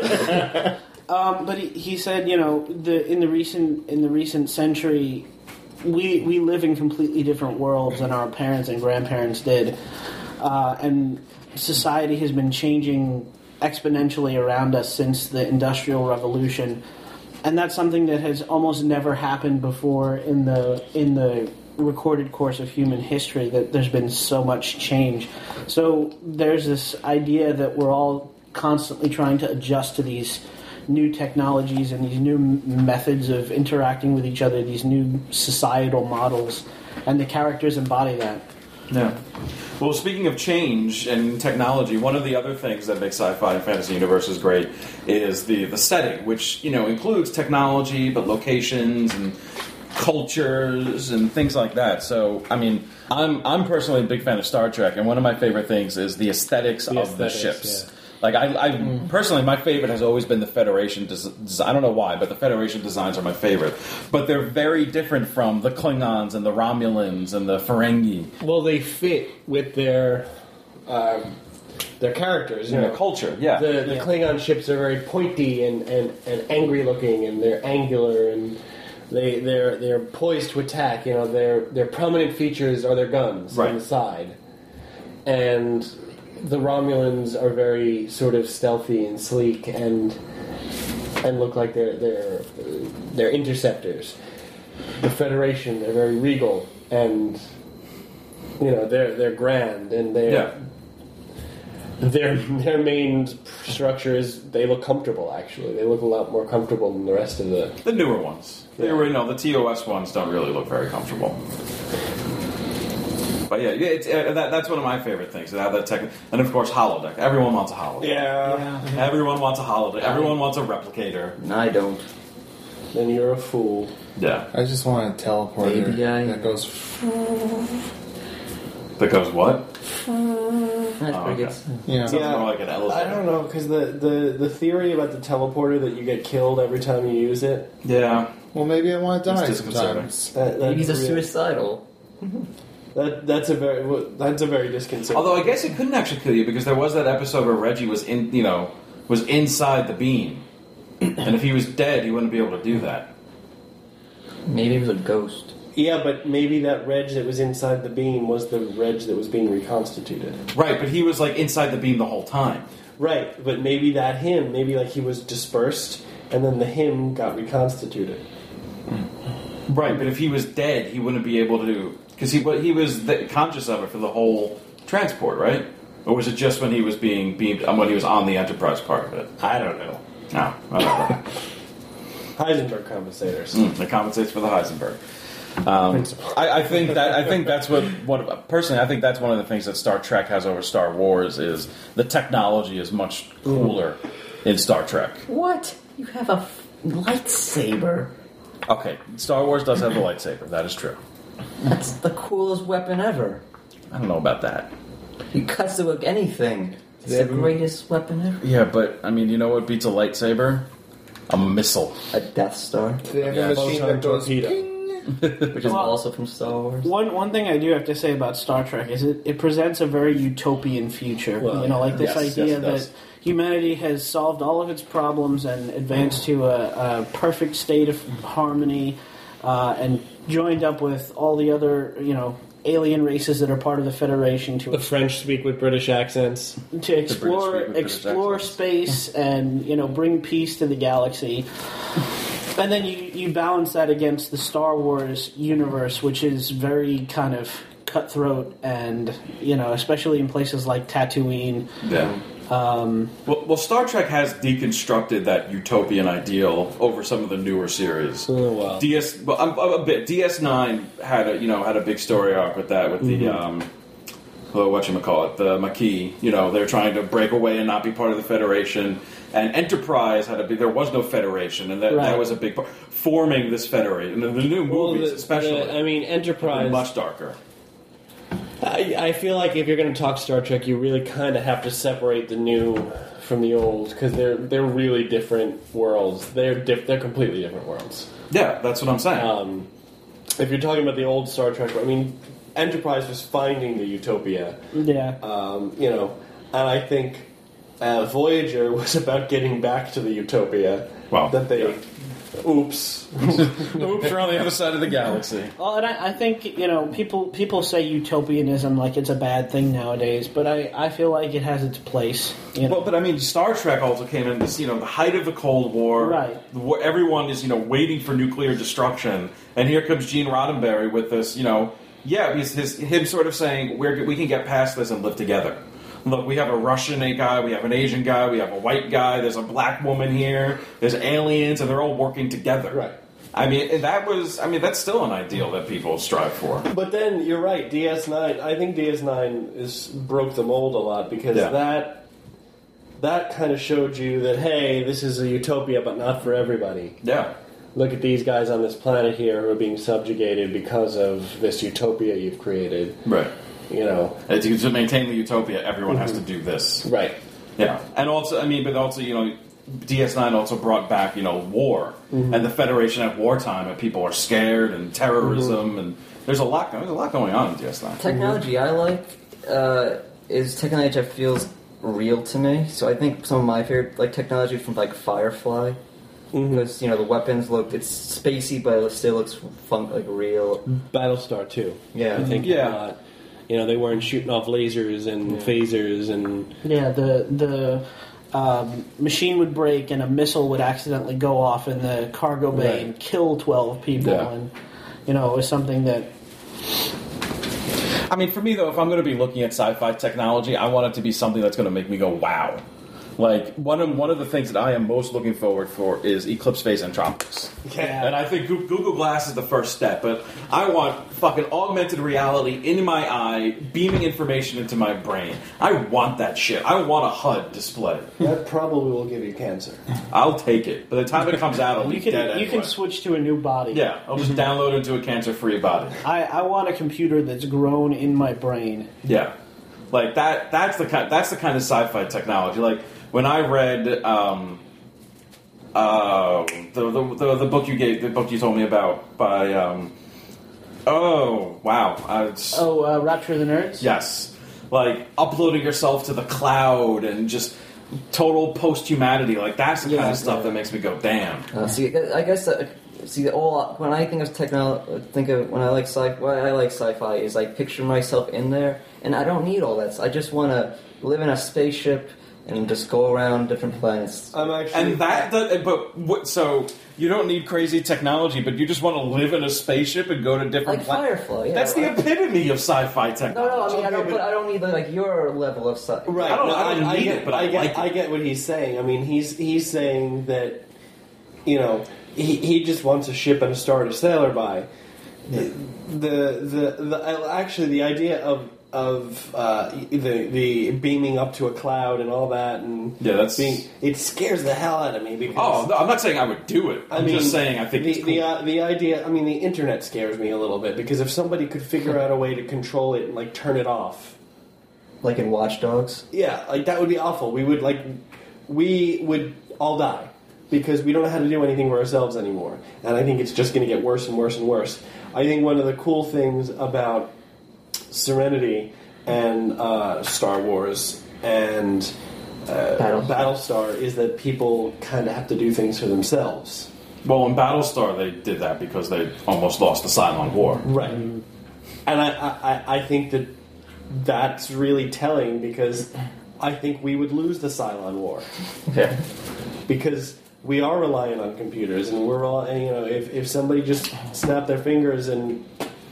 But he said, in the recent century, we live in completely different worlds than our parents and grandparents did, and society has been changing exponentially around us since the Industrial Revolution. And that's something that has almost never happened before in the recorded course of human history, that there's been so much change. So there's this idea that we're all constantly trying to adjust to these new technologies and these new methods of interacting with each other, these new societal models, and the characters embody that. Yeah. Well, speaking of change and technology, one of the other things that makes sci-fi and fantasy universes great is the setting, which includes technology, but locations and cultures and things like that. So, I mean, I'm personally a big fan of Star Trek, and one of my favorite things is the aesthetics of the ships. Yeah. Like, I personally, my favorite has always been the Federation design. I don't know why, but the Federation designs are my favorite. But they're very different from the Klingons and the Romulans and the Ferengi. Well, they fit with their characters, their culture. Yeah, the Klingon ships are very pointy and angry looking, and they're angular, and they're poised to attack. Their prominent features are their guns on the side, and the Romulans are very sort of stealthy and sleek and look like they're interceptors. The Federation, they're very regal and they're grand, and their main structure is they look comfortable. Actually, they look a lot more comfortable than the rest of the newer ones. The TOS ones don't really look very comfortable. But that's one of my favorite things. And of course, holodeck. Everyone wants a holodeck. Yeah. Everyone wants a holodeck. Everyone wants a replicator. No, I don't. Then you're a fool. Yeah. I just want a teleporter that goes. That goes what? That's pretty good. Yeah. Sounds more like an elevator. I don't know, because the theory about the teleporter that you get killed every time you use it. Yeah. Well, maybe I want to die It's sometimes. Maybe he's a suicidal. That's a very disconcerting. Although I guess it couldn't actually kill you, because there was that episode where Reggie was inside the beam, and if he was dead, he wouldn't be able to do that. Maybe he was a ghost. Yeah, but maybe that Reg that was inside the beam was the Reg that was being reconstituted. Right, but he was inside the beam the whole time. Right, but maybe he was dispersed, and then the him got reconstituted. Right, but if he was dead, he wouldn't be able to, because he was conscious of it for the whole transport, right? Or was it just when he was being beamed, when he was on the Enterprise part of it? I don't know. No, I don't know. Heisenberg compensators. It compensates for the Heisenberg. I think that's what personally I think that's one of the things that Star Trek has over Star Wars is the technology is much cooler in Star Trek. What? You have a lightsaber. Okay, Star Wars does have the lightsaber. That is true. That's the coolest weapon ever. I don't know about that. He cuts through anything. It's the greatest weapon ever. Yeah, but I mean, you know what beats a lightsaber? A missile. A Death Star, They have a machine that goes ping. which is also from Star Wars. One thing I do have to say about Star Trek is it presents a very utopian future. Well, like this yes, idea it does. that humanity has solved all of its problems and advanced to a perfect state of harmony, and joined up with all the other, alien races that are part of the Federation The French speak with British accents. to explore British accents. space and bring peace to the galaxy. And then you balance that against the Star Wars universe, which is very kind of cutthroat, and especially in places like Tatooine. Yeah. Well, Star Trek has deconstructed that utopian ideal over some of the newer series. Oh, wow. DS9 had a big story arc with that with the whatchamacallit, the Maquis. They're trying to break away and not be part of the Federation. And Enterprise there was no Federation, and that was a big part. Forming this Federation. And the new movies, especially. Enterprise. Much darker. I feel like if you're going to talk Star Trek, you really kind of have to separate the new from the old, because they're really different worlds. They're completely different worlds. Yeah, that's what I'm saying. If you're talking about the old Star Trek, Enterprise was finding the utopia. Yeah. And I think Voyager was about getting back to the utopia. Well, that they. yeah. Oops, we're on the other side of the galaxy. Well, and I think people say utopianism like it's a bad thing nowadays, but I feel like it has its place. Well, but Star Trek also came in this, the height of the Cold War. Right. Everyone is, waiting for nuclear destruction, and here comes Gene Roddenberry with this, him sort of saying we can get past this and live together. Look, we have a Russian guy, we have an Asian guy, we have a white guy, there's a black woman here, there's aliens, and they're all working together. Right. That's still an ideal that people strive for. But then, you're right, DS9, I think DS9 broke the mold a lot, because that kind of showed you that, hey, this is a utopia, but not for everybody. Yeah. Look at these guys on this planet here who are being subjugated because of this utopia you've created. Right. To maintain the utopia, everyone has to do this. Right. Yeah. And also, DS9 also brought back, war. And the Federation at wartime, and people are scared, and terrorism, and there's a lot going on in DS9. Technology I like is technology that feels real to me. So I think some of my favorite technology from Firefly. Because the weapons it's spacey, but it still looks real. Battlestar 2. Yeah. I think a lot. They weren't shooting off lasers and phasers and... Yeah, the machine would break and a missile would accidentally go off in the cargo bay and kill 12 people. Yeah. And, it was something that... For me, though, if I'm going to be looking at sci-fi technology, I want it to be something that's going to make me go, wow. One of the things that I am most looking forward for is Eclipse Phase Entropics. Yeah. And I think Google Glass is the first step, but I want fucking augmented reality in my eye, beaming information into my brain. I want that shit. I want a HUD display. That probably will give you cancer. I'll take it. By the time it comes out, I'll be dead anyway. You can switch to a new body. Yeah, I'll just download into a cancer-free body. I want a computer that's grown in my brain. Yeah. That's the kind of sci-fi technology. When I read the book the book you told me about by Rapture of the Nerds? Yes. Uploading yourself to the cloud and just total post-humanity. That's the kind of stuff that makes me go, damn. I guess when I think of when I like sci-fi is picture myself in there, and I don't need all that. I just want to live in a spaceship and just go around different planets. I'm actually... So you don't need crazy technology, but you just want to live in a spaceship and go to different Like Firefly, yeah. That's the epitome of sci-fi technology. No, I mean, I don't need like your level of sci. Right. I don't need it, but I like it. I get what he's saying. I mean, he's saying that, he just wants a ship and a star to sail by. Yeah. The idea of the beaming up to a cloud and all that, and it scares the hell out of me. Because no, I'm not saying I would do it. I'm just saying I think it's cool. The idea. I mean, the internet scares me a little bit because if somebody could figure out a way to control it and like turn it off, like in Watch Dogs, yeah, like that would be awful. We would all die because we don't know how to do anything for ourselves anymore, and I think it's just going to get worse and worse and worse. I think one of the cool things about Serenity and Star Wars and Battlestar is that people kind of have to do things for themselves. Well, in Battlestar, they did that because they almost lost the Cylon War. Right. And I think that's really telling because I think we would lose the Cylon War. Yeah. Because we are relying on computers, and if somebody just snapped their fingers and...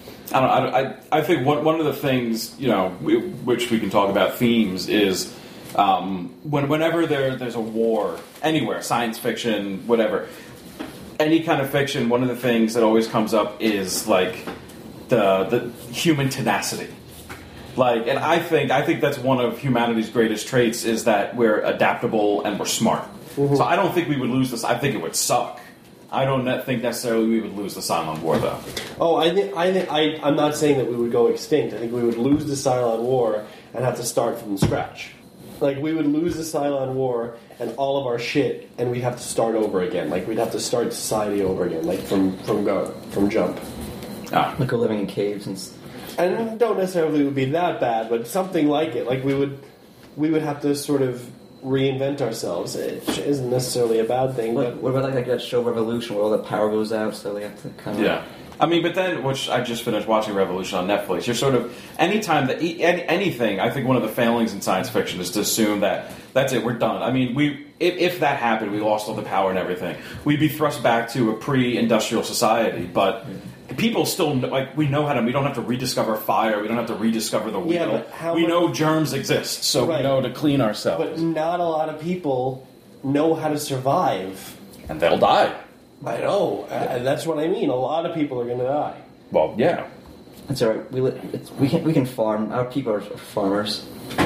I think one of the things, which we can talk about themes is whenever there's a war anywhere, science fiction, whatever, any kind of fiction, one of the things that always comes up is like the human tenacity. Like, and I think that's one of humanity's greatest traits is that we're adaptable and we're smart. Mm-hmm. So I don't think we would lose this. I think it would suck. I don't think necessarily we would lose the Cylon War, though. Oh, I'm not saying that we would go extinct. I think we would lose the Cylon War and have to start from scratch. Like, we would lose the Cylon War and all of our shit, and we'd have to start over again. Like, we'd have to start society over again, like from jump. Like we're living in caves and don't necessarily would be that bad, but something like it. Like, we would have to sort of reinvent ourselves. It isn't necessarily a bad thing. But what about like that show Revolution where all the power goes out, so they have to kind of... Yeah. I mean, but then, which I just finished watching Revolution on Netflix, you're sort of, anytime that, anything, I think one of the failings in science fiction is to assume that, that's it, we're done. I mean, if that happened, we lost all the power and everything, we'd be thrust back to a pre-industrial society, but... People still, we know how to, we don't have to rediscover fire, we don't have to rediscover the wheel. Yeah, we know germs exist, so we know to clean ourselves. But not a lot of people know how to survive. And they'll die. I know, and that's what I mean. A lot of people are going to die. Well, yeah. That's alright, we can farm, our people are farmers.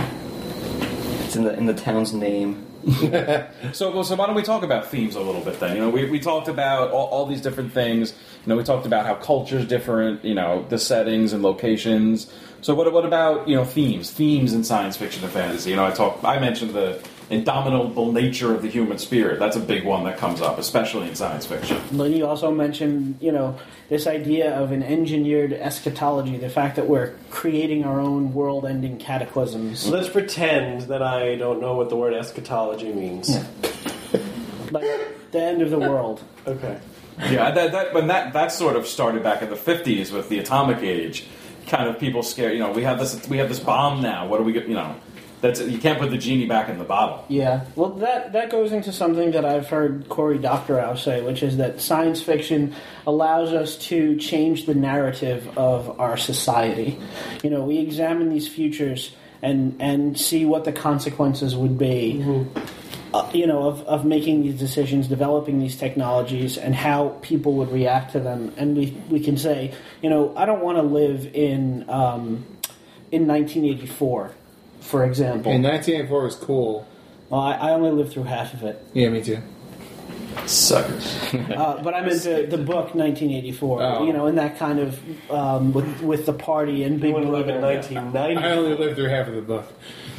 It's in the town's name. So why don't we talk about themes a little bit then? We talked about all these different things. We talked about how culture's different, the settings and locations. So what about, themes in science fiction and fantasy? I mentioned the indomitable nature of the human spirit. That's a big one that comes up, especially in science fiction. Then you also mentioned, this idea of an engineered eschatology, the fact that we're creating our own world-ending cataclysms. Let's pretend that I don't know what the word eschatology means. Yeah. Like the end of the world. Okay. Yeah, that sort of started back in the 50s with the atomic age. Kind of people scared. We have this bomb now. What do we get? You can't put the genie back in the bottle. Yeah. Well, that goes into something that I've heard Cory Doctorow say, which is that science fiction allows us to change the narrative of our society. We examine these futures and see what the consequences would be. Mm-hmm. Of making these decisions, developing these technologies, and how people would react to them. And we can say, I don't want to live in 1984, for example. And 1984 was cool. Well, I only lived through half of it. Yeah, me too. Suckers. But I meant the book 1984. Oh. And that kind of with the party and Big Brother. Live in 1990. I only lived through half of the book.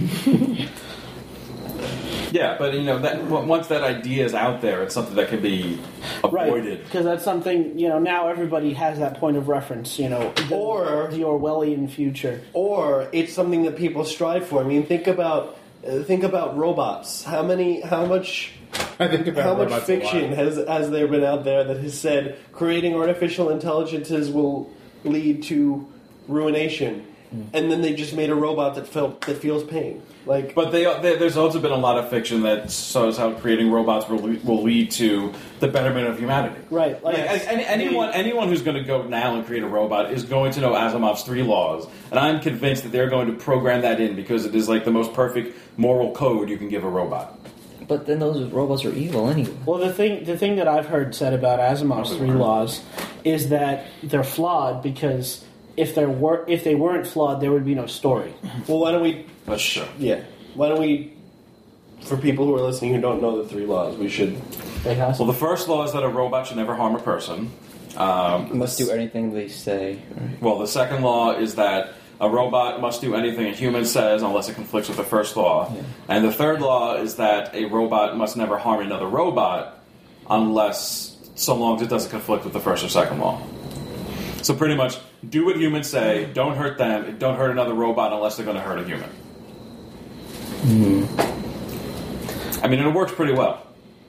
Yeah, but that once that idea is out there, it's something that can be avoided. Because that's something now everybody has that point of reference. Or the Orwellian future, or it's something that people strive for. I mean, think about robots. How much fiction has there been out there that has said creating artificial intelligences will lead to ruination? and then they just made a robot that feels pain. Like, but there's also been a lot of fiction that shows how creating robots will lead to the betterment of humanity. Right. Like anyone who's going to go now and create a robot is going to know Asimov's 3 laws, and I'm convinced that they're going to program that in because it is like the most perfect moral code you can give a robot. But then those robots are evil anyway. Well, the thing that I've heard said about Asimov's 3 laws is that they're flawed because if they weren't flawed, there would be no story. Well, why don't we? That's true. Yeah. Why don't we? For people who are listening who don't know the 3 laws, we should. Well, the first law is that a robot should never harm a person. Must do anything they say. Right? Well, the second law is that a robot must do anything a human says unless it conflicts with the first law. Yeah. And the third law is that a robot must never harm another robot so long as it doesn't conflict with the first or second law. So pretty much, do what humans say, don't hurt them, don't hurt another robot unless they're going to hurt a human. I mean, it works pretty well.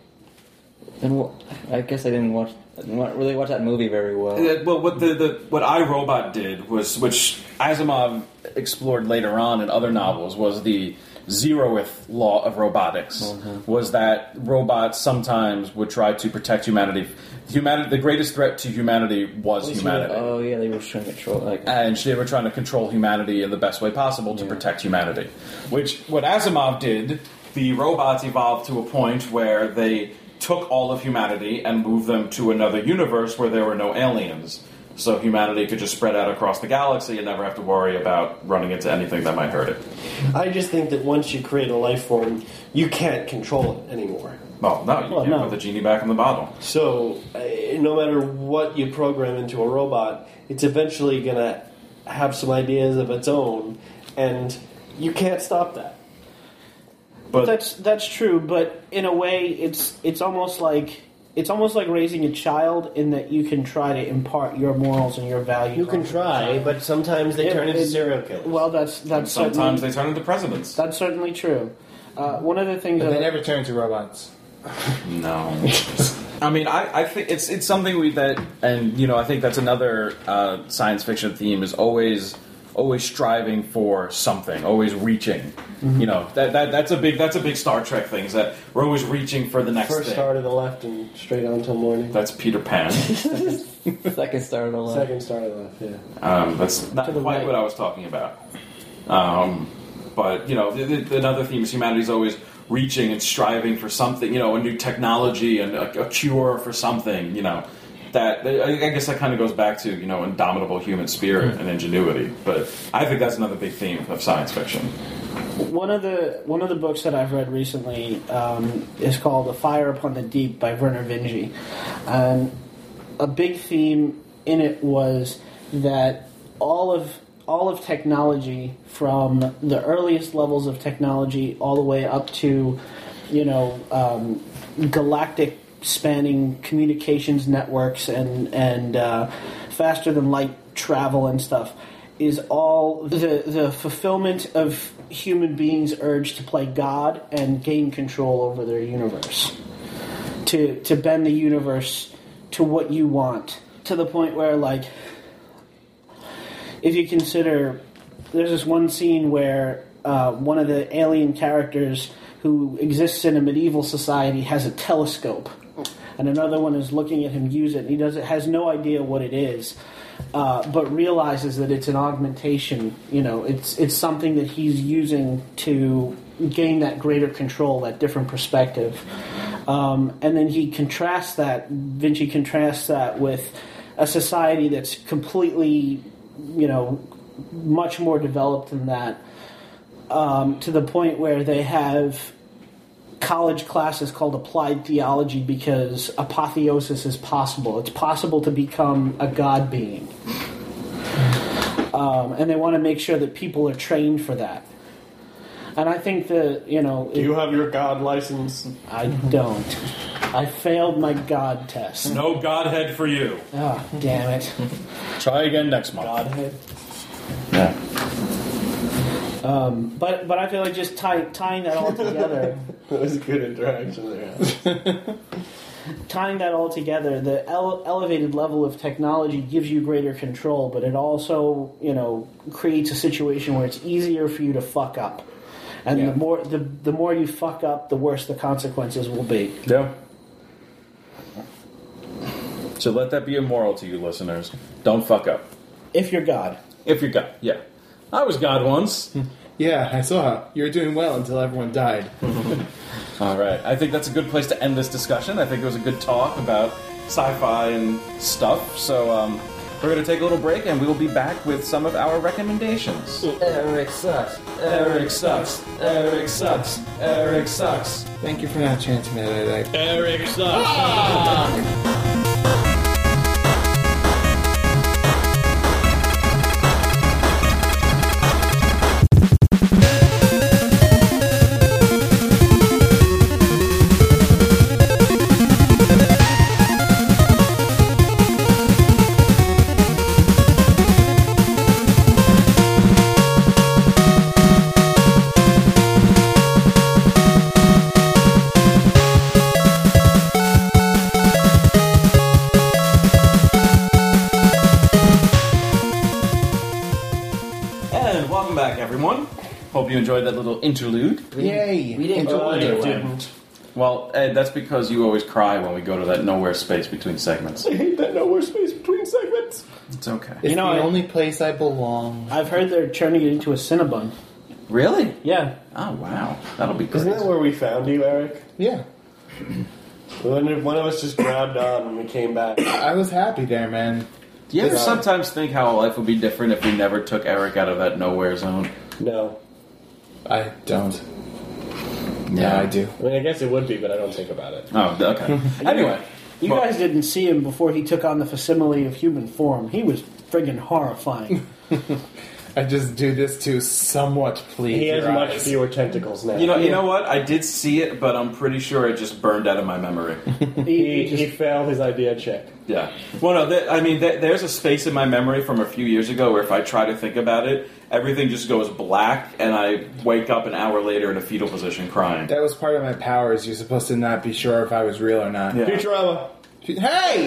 And I guess I didn't really watch that movie very well. Well, what iRobot did was, which Asimov explored later on in other novels, was the zeroth law of robotics. Was that robots sometimes would try to protect humanity. The greatest threat to humanity was humanity. Oh yeah, they were trying to control. And they were trying to control humanity in the best way possible to protect humanity. Which, what Asimov did, the robots evolved to a point where they took all of humanity and moved them to another universe where there were no aliens. So humanity could just spread out across the galaxy and never have to worry about running into anything that might hurt it. I just think that once you create a life form, you can't control it anymore. Well, no, you can't put the genie back in the bottle. So, no matter what you program into a robot, it's eventually going to have some ideas of its own, and you can't stop that. But that's true. But in a way, it's almost like raising a child in that you can try to impart your morals and your values. You can try, but sometimes they turn into serial killers. Well, that's sometimes they turn into presidents. That's certainly true. One of the things but they never turn into robots. No. I mean, I think it's something I think that's another science fiction theme is always striving for something, always reaching. Mm-hmm. You know, that's a big Star Trek thing, is that we're always reaching for the next First thing. star to the left and straight on till morning. That's Peter Pan. Second star to the left. Second star to the left, yeah. That's not quite what I was talking about. But, you know, another theme is humanity's always reaching and striving for something, you know, a new technology and a cure for something, you know. That I guess that kind of goes back to, you know, indomitable human spirit and ingenuity. But I think that's another big theme of science fiction. One of the books that I've read recently is called "A Fire Upon the Deep" by Vernor Vinge, and a big theme in it was that all of technology, from the earliest levels of technology all the way up to, you know, galactic spanning communications networks and faster than light travel and stuff, is all the fulfillment of human beings' urge to play God and gain control over their universe, to bend the universe to what you want, to the point where, like, if you consider, there's this one scene where one of the alien characters who exists in a medieval society has a telescope, and another one is looking at him use it, and has no idea what it is, but realizes that it's an augmentation. You know, it's something that he's using to gain that greater control, that different perspective. And then Vinci contrasts that with a society that's completely, you know, much more developed than that, to the point where they have college classes called applied theology because apotheosis is possible. It's possible to become a god being. And they want to make sure that people are trained for that. And I think that, you know... Do you have your god license? I don't. I failed my god test. No godhead for you. Oh, damn it. Try again next month. Godhead? Yeah. But I feel like just tying that all together... That was a good interaction there. tying that all together, the elevated level of technology gives you greater control, but it also, creates a situation where it's easier for you to fuck up. And the more you fuck up, the worse the consequences will be. Yeah. So let that be a moral to you, listeners. Don't fuck up. If you're God. If you're God, yeah. I was God once. Yeah, I saw. You were doing well until everyone died. All right. I think that's a good place to end this discussion. I think it was a good talk about sci-fi and stuff. So we're going to take a little break, and we will be back with some of our recommendations. Eric sucks. Eric sucks. Eric sucks. Eric sucks. Thank you for not chanting that. Eric sucks. Hope you enjoyed that little interlude. Yay! We didn't go anywhere. Well, Ed, that's because you always cry when we go to that nowhere space between segments. I hate that nowhere space between segments. It's okay. It's the only place I belong. I've heard they're turning it into a Cinnabon. Really? Yeah. Oh, wow. That'll be good. Isn't that where we found you, Eric? Yeah. One of us just grabbed on when we came back. I was happy there, man. Do you ever sometimes think how life would be different if we never took Eric out of that nowhere zone? No. I don't. Yeah, I do. I mean, I guess it would be, but I don't think about it. Oh, okay. Anyway. You guys didn't see him before he took on the facsimile of human form. He was friggin' horrifying. I just do this to somewhat please He has your much eyes. fewer tentacles now. You know what? I did see it, but I'm pretty sure it just burned out of my memory. He failed his idea check. Yeah. Well, no, there's a space in my memory from a few years ago where if I try to think about it, everything just goes black, and I wake up an hour later in a fetal position crying. That was part of my powers. You're supposed to not be sure if I was real or not. Yeah. Futurama. Hey!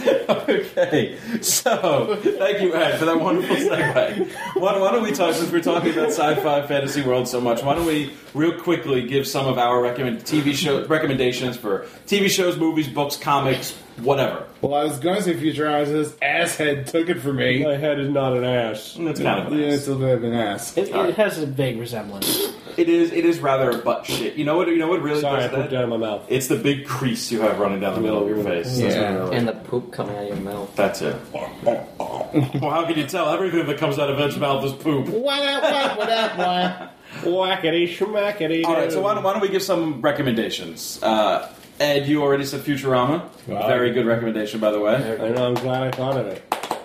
Okay, so thank you, Ed, for that wonderful segue. Why don't we talk, since we're talking about sci-fi fantasy world so much, why don't we real quickly give some of our recommendations for TV shows, movies, books, comics, whatever. Well, I was going to say Futurama, this asshead took it for me. My head is not an ass. It's kind of an Yeah, ass. it's a bit of an ass. It has a vague resemblance. It is rather butt shit. You know what really Sorry, I does put it that? down in my mouth. It's the big crease you have running down the middle of your face. That's Yeah. what it really- And the poop coming out of your mouth. That's it. Well, how can you tell? Everything that comes out of Ed's mouth is poop. What? Whackity schmackity. All right, so why don't we give some recommendations? Ed, you already said Futurama. Wow. Very good recommendation, by the way. I know, I'm glad I thought of it.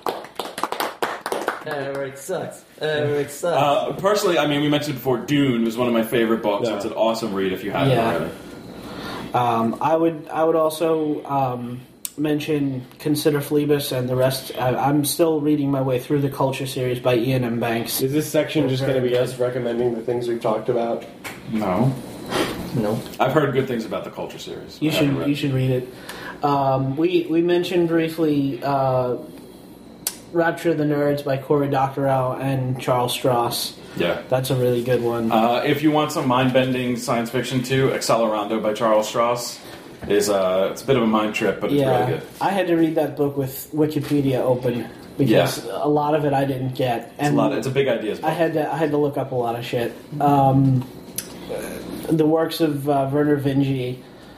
Eric sucks. Eric sucks. Personally, I mean, we mentioned before, Dune was one of my favorite books. Yeah. It's an awesome read if you haven't Yeah. already. I would also mention Consider Phoebus and the rest. I'm still reading my way through the Culture series by Ian M. Banks. Is this section just going to be us recommending the things we've talked about? No. No. I've heard good things about the Culture series. You I haven't read should read it. We mentioned briefly Rapture of the Nerds by Cory Doctorow and Charles Stross. Yeah. That's a really good one. If you want some mind-bending science fiction too, Accelerando by Charles Stross is it's a bit of a mind trip, but it's really good. I had to read that book with Wikipedia open because a lot of it I didn't get. And It's a big ideas book. I had to look up a lot of shit. The works of Werner Vinge,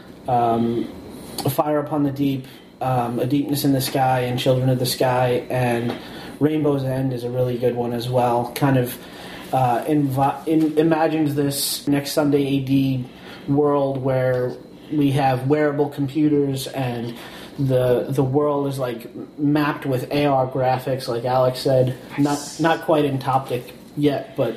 Fire Upon the Deep, A Deepness in the Sky, and Children of the Sky, and Rainbow's End is a really good one as well. Kind of imagines this Next Sunday AD world where we have wearable computers and the world is like mapped with AR graphics, like Alex said. Not quite in Toptic yet, but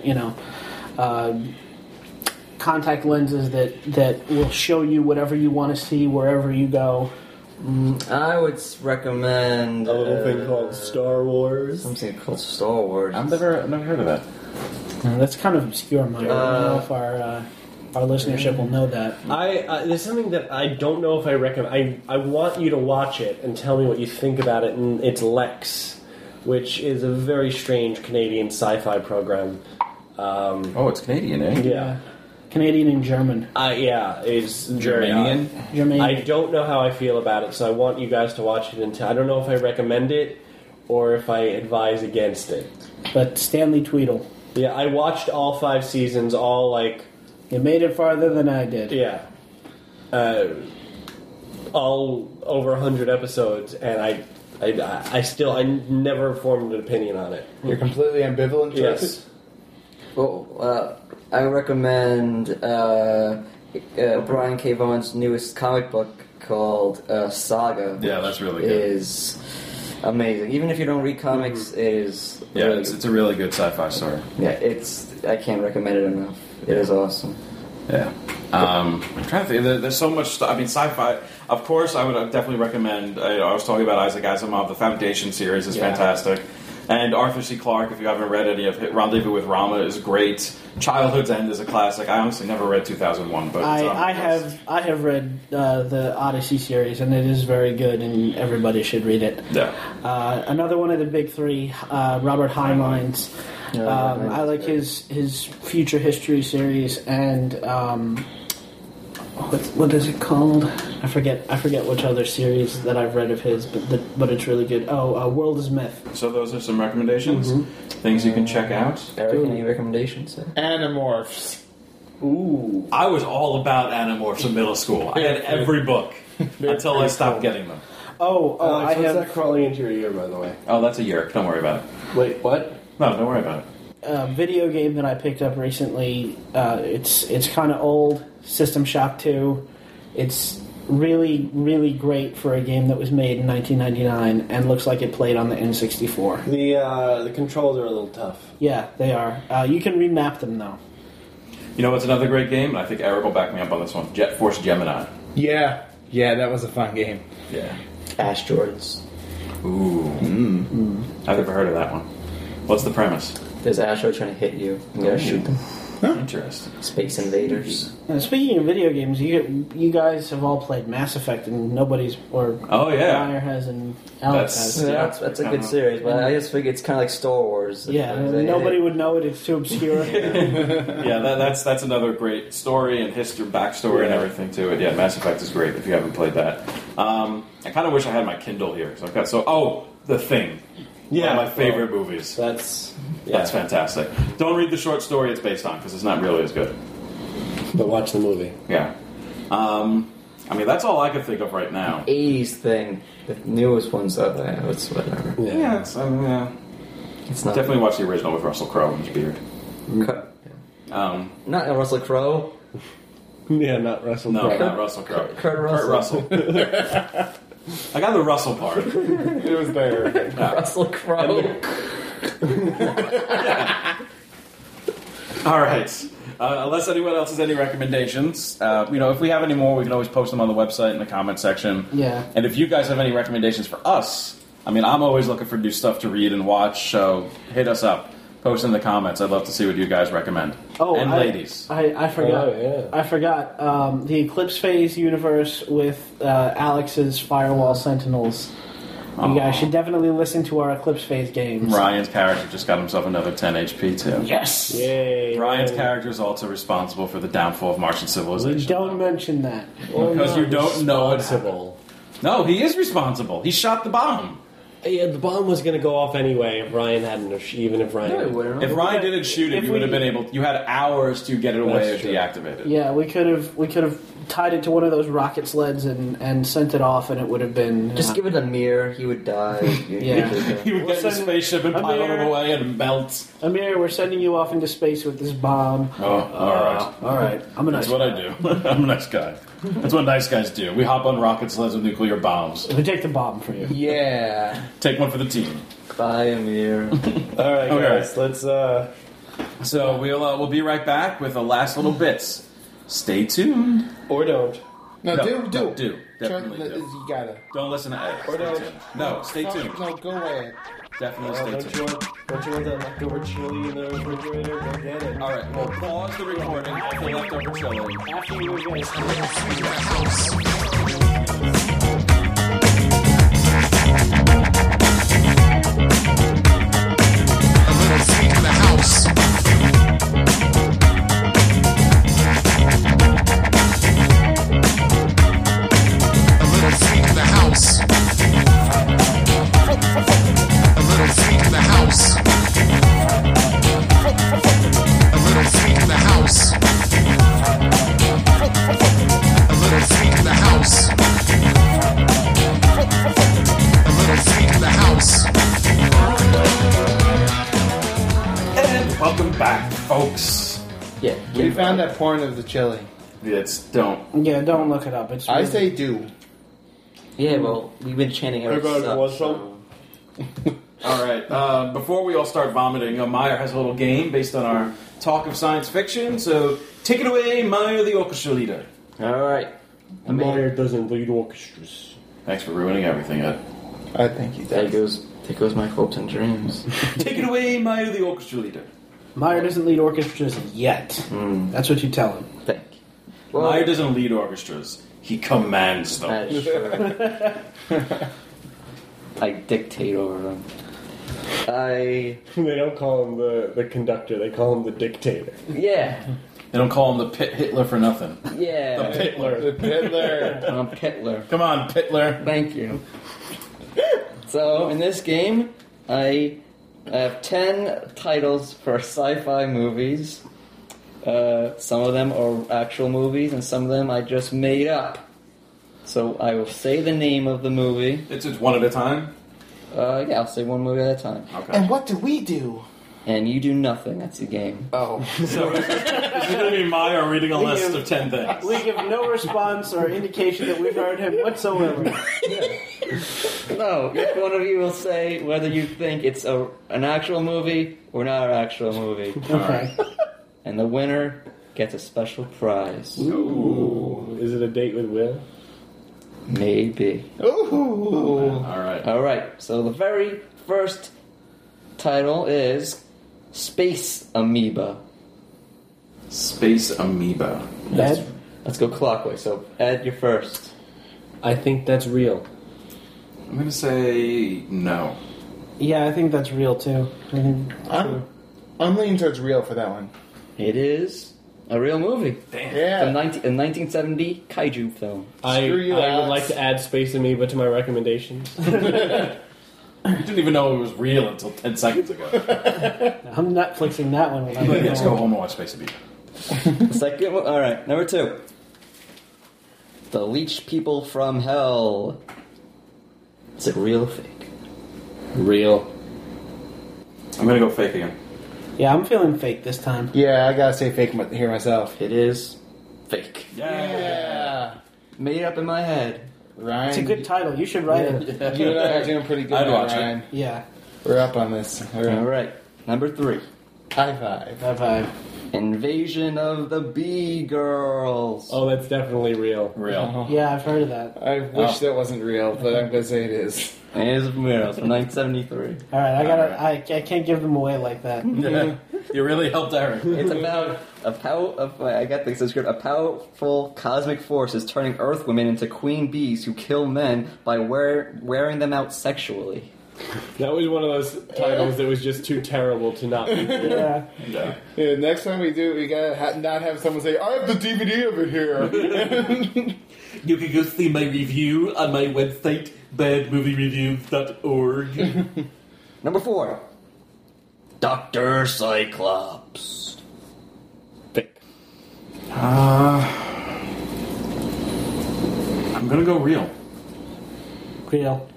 contact lenses that will show you whatever you want to see wherever you go. I would recommend A little thing called Star Wars. something called Star Wars. I've never heard of that. That's kind of obscure, Mike. I don't know if our our listenership will know that. There's something that I don't know if I recommend. I want you to watch it and tell me what you think about it. And it's Lex, which is a very strange Canadian sci-fi program. Oh, it's Canadian, eh? Yeah. Canadian and German. Yeah, it's Germanian? Germanian. I don't know how I feel about it, so I want you guys to watch it. I don't know if I recommend it or if I advise against it. But Stanley Tweedle. Yeah, I watched all 5 seasons, all like... You made it farther than I did. Yeah. All over 100 episodes, and I never formed an opinion on it. You're completely ambivalent towards Yes. it? Well, I recommend Brian K. Vaughan's newest comic book called Saga. Yeah, that's really good. Is amazing. Even if you don't read comics, it is. Yeah, really it's a really good sci-fi story. Yeah, I can't recommend it enough. It is awesome. Yeah. I'm trying to think. There's so much stuff. I mean, sci-fi. Of course, I would definitely recommend. I was talking about Isaac Asimov. The Foundation series is fantastic. And Arthur C. Clarke, if you haven't read any of it, Rendezvous with Rama is great. Childhood's End is a classic. I honestly never read 2001, but I have read the Odyssey series, and it is very good, and everybody should read it. Yeah. Another one of the big three, Robert Heinlein's. I like his Future History series, and what is it called? I forget which other series that I've read of his, but it's really good. World is Myth. So those are some recommendations, things you can check out. Eric, any recommendations? Animorphs. Ooh. I was all about Animorphs in middle school. I had every book until I stopped getting them. I What's have that crawling into your ear, by the way? Oh, that's a yerk. Don't worry about it. Wait, what? No, don't worry about it. a video game that I picked up recently. It's kind of old. System Shock 2. It's really, really great for a game that was made in 1999 and looks like it played on the N64. The controls are a little tough. Yeah, they are. You can remap them though. You know what's another great game? And I think Eric will back me up on this one. Jet Force Gemini. Yeah, that was a fun game. Yeah. Asteroids. Ooh. I've never heard of that one. What's the premise? There's asteroids trying to hit you. You gotta shoot them. Interesting. Space invaders. Speaking of video games, you guys have all played Mass Effect, and nobody's or Oh yeah. Meyer has and Alex has. That's a good series, but I just figure it's kind of like Star Wars. Yeah, nobody would know it. It's too obscure. Yeah, that's another great story and history, backstory, and everything to it. Yeah, Mass Effect is great if you haven't played that. I kind of wish I had my Kindle here. So I've got The Thing. Yeah, one of my favorite movies. That's fantastic. Don't read the short story it's based on because it's not really as good. But watch the movie. Yeah. I mean, that's all I can think of right now. 80s thing. The newest ones of that. It's whatever. Yeah, it's not definitely watch the original with Russell Crowe and his beard. Not Russell Crowe. Yeah, not Russell No, Crowe. not Russell Crowe. Kurt Russell. I got the Russell part. It was there. Russell Crowe. All right. Unless anyone else has any recommendations, if we have any more, we can always post them on the website in the comment section. Yeah. And if you guys have any recommendations for us, I mean, I'm always looking for new stuff to read and watch, so hit us up. Post in the comments. I'd love to see what you guys recommend. And ladies. I forgot. Oh, yeah. I forgot the Eclipse Phase universe with Alex's Firewall Sentinels. You guys should definitely listen to our Eclipse Phase games. Ryan's character just got himself another 10 HP, too. Yes! Yay. Ryan's character is also responsible for the downfall of Martian civilization. Don't mention that. Because you don't know it happened. Responsible. No, he is responsible. He shot the bomb. Yeah, the bomb was going to go off anyway if Ryan hadn't, even if Ryan. No, it wouldn't. If Ryan didn't shoot it, if you would have we- been able. You had hours to get it away or That's true. deactivate it. Yeah, we could have tied it to one of those rocket sleds and sent it off, and it would have been Just give it a mirror. He would die. Yeah. He would get in a spaceship and pilot him away and melt. Amir, we're sending you off into space with this bomb. Oh, all right. All right, I'm a nice. That's what I do. I'm a nice guy. That's what nice guys do. We hop on rocket sleds with nuclear bombs. We take the bomb for you. Yeah. Take one for the team. Bye, Amir. All right, Okay. guys, let's. So we'll be right back with the last little bits. Stay tuned. Or don't. No, do. Do. Definitely do. You gotta. Don't listen to A. Or don't. No, stay tuned. No, go away. Definitely stay Don't tuned. you want that leftover chili in the refrigerator? Go get it. All right, we'll pause the recording for leftover chili. After you guys. And welcome back, folks. Yeah. We found that porn of the chili. Don't. Yeah, don't look it up. It's I really- say do. Yeah, well, we've been chanting ever Everybody since. wants some? All right. Before we all start vomiting, Meyer has a little game based on our talk of science fiction. So take it away, Meyer, the orchestra leader. All right. Meyer doesn't lead orchestras. Thanks for ruining everything, Ed. I think you There did. goes my hopes and dreams. Take it away, Meyer, the orchestra leader. Meyer doesn't lead orchestras yet. That's what you tell him. Thank you. Well, Meyer doesn't lead orchestras. He commands them. that's true. I dictate over them. They don't call him the conductor, they call him the dictator. Yeah. They don't call him the Pit Hitler for nothing. Yeah. Hitler. Hitler. I'm Hitler. Come on, Pitler. Thank you. So, in this game, I have 10 titles for sci-fi movies. Some of them are actual movies, and some of them I just made up. So, I will say the name of the movie. It's one at a time. Yeah, I'll say one movie at a time. Okay. And what do we do? And you do nothing. That's the game. Oh. So it's going to be Meyer reading a list of 10 things. We give no response or indication that we've heard him whatsoever. No, each one of you will say whether you think it's an actual movie or not an actual movie. Okay. And the winner gets a special prize. Ooh. Is it a date with Will? Maybe. Ooh. All right. Alright, so the very first title is Space Amoeba. Space Amoeba. Ed? Let's go clockwise. So, Ed, you're first. I think that's real. I'm going to say no. Yeah, I think that's real too. I think I'm leaning towards real for that one. It is a real movie. Yeah. A 1970 kaiju film. I Screw you, would Alex. like to add Space Amoeba to my recommendations. I didn't even know it was real until 10 seconds ago. I'm Netflixing that one. When I'm Let's go home and watch Space Amoeba. Second one. Alright, number 2. The Leech People from Hell. Is it real or fake? Real. I'm going to go fake again. Yeah, I'm feeling fake this time. Yeah, I gotta say fake here myself. It is fake. Yeah. Made up in my head. Ryan. It's a good title. You should write it. You and I are doing pretty good, I'd now, watch it. Ryan. Yeah. We're up on this. We're up. Alright, number 3. High five. High five. Invasion of the Bee Girls. Oh, that's definitely real. Real. Yeah, I've heard of that. I wish that wasn't real, but I'm gonna say it is. It is real. It's from 1973. All right, I can't give them away like that. You really helped Eric. It's about I got this script. A powerful cosmic force is turning Earth women into queen bees who kill men by wearing them out sexually. That was one of those titles that was just too terrible to not be real. Yeah. Yeah. Yeah, next time we do it, we gotta not have someone say, "I have the DVD of it here." You can go see my review on my website, badmoviereviews.org. Number 4. Dr. Cyclops. Fake. I'm going to go real. Real.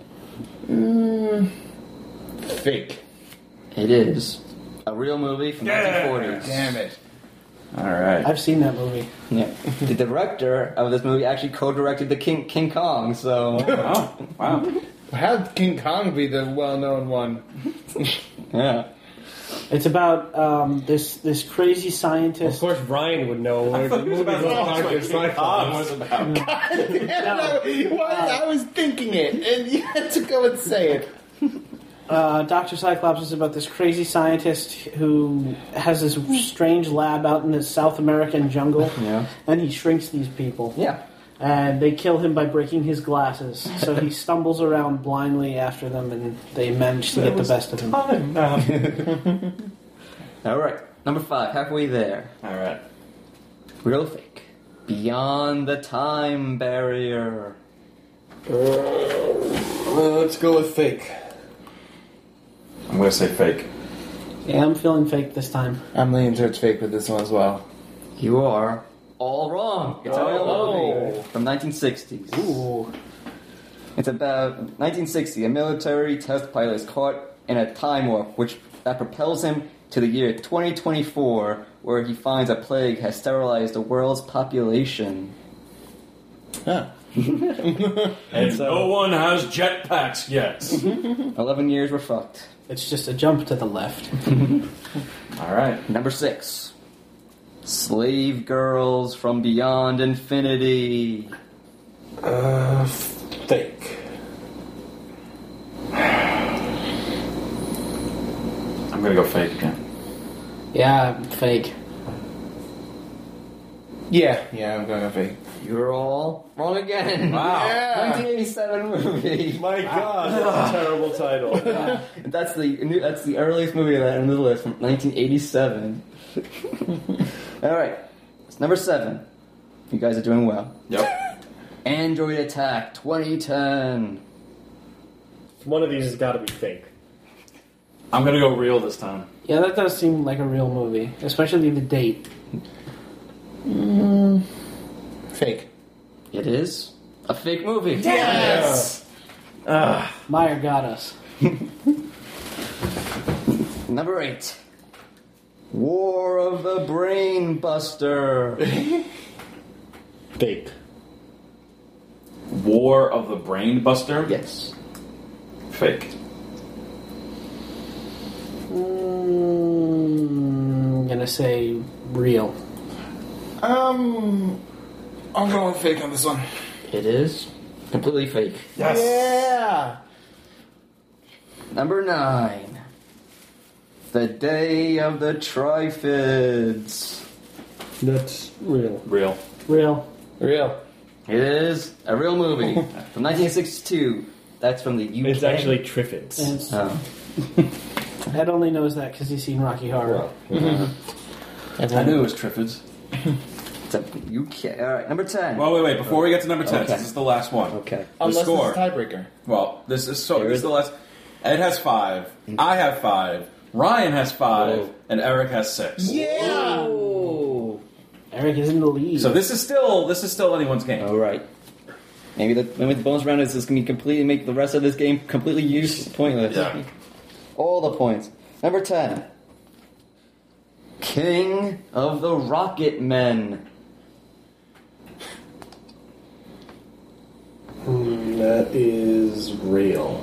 Fake. It is a real movie from 1940s. Damn it. All right. I've seen that movie. Yeah. The director of this movie actually co-directed the King Kong, so Oh, wow. How'd King Kong be the well-known one? yeah. It's about this crazy Of scientist. course, Ryan would know. What the movie was Dr. Cyclops. I was thinking it, and you had to go and say it. Dr. Cyclops is about this crazy scientist who has this strange lab out in the South American jungle, and he shrinks these people. Yeah. And they kill him by breaking his glasses. So he stumbles around blindly after them, and they manage to get the best of him. All right. Number 5, halfway there. All right. Real fake. Beyond the time barrier. Let's go with fake. I'm going to say fake. Yeah, I'm feeling fake this time. I'm leaning towards fake with this one as well. You are all wrong. It's a real movie from 1960s. Ooh. It's about 1960. A military test pilot is caught in a time warp, that propels him to the year 2024, where he finds a plague has sterilized the world's population. Huh. And no one has jetpacks yet. 11 years were fucked. It's just a jump to the left. All right. Number 6. Slave Girls from Beyond Infinity. Fake. I'm going to go fake again. Yeah, fake. Yeah, I'm going to fake. You're all wrong again. Wow. Yeah. 1987 movie. My God, that's a terrible title. That's the earliest movie that on the list from 1987. All right, it's number 7. You guys are doing well. Yep. Android Attack 2010. One of these has got to be fake. I'm going to go real this time. Yeah, that does seem like a real movie, especially the date. Fake. It is a fake movie. Yes! Meyer got us. Number 8. War of the Brain Buster. Fake. War of the Brain Buster? Yes. Fake. I'm gonna say real. I'm going fake on this one. It is completely fake. Yes. Yeah. Number 9. The Day of the Trifids. That's real. Real. Real. Real. It is a real movie from 1962. That's from the UK. It's actually Triffids. And it's- Oh. Ed only knows that because he's seen Rocky Horror. I knew it was Triffids. It's a UK. All right, number 10. Well, wait. Before we get to number 10, Okay. this is the last one. Okay. The Unless score. it's a tiebreaker. Well, this is Here this is is the last. Ed has 5. I have 5. Ryan has 5. Whoa. And Eric has 6. Yeah. Oh. Eric is in the lead. So this is still anyone's game. All right. Maybe the bonus round is going to completely make the rest of this game completely pointless. Yeah. All the points. Number 10. King of the Rocket Men. That is real.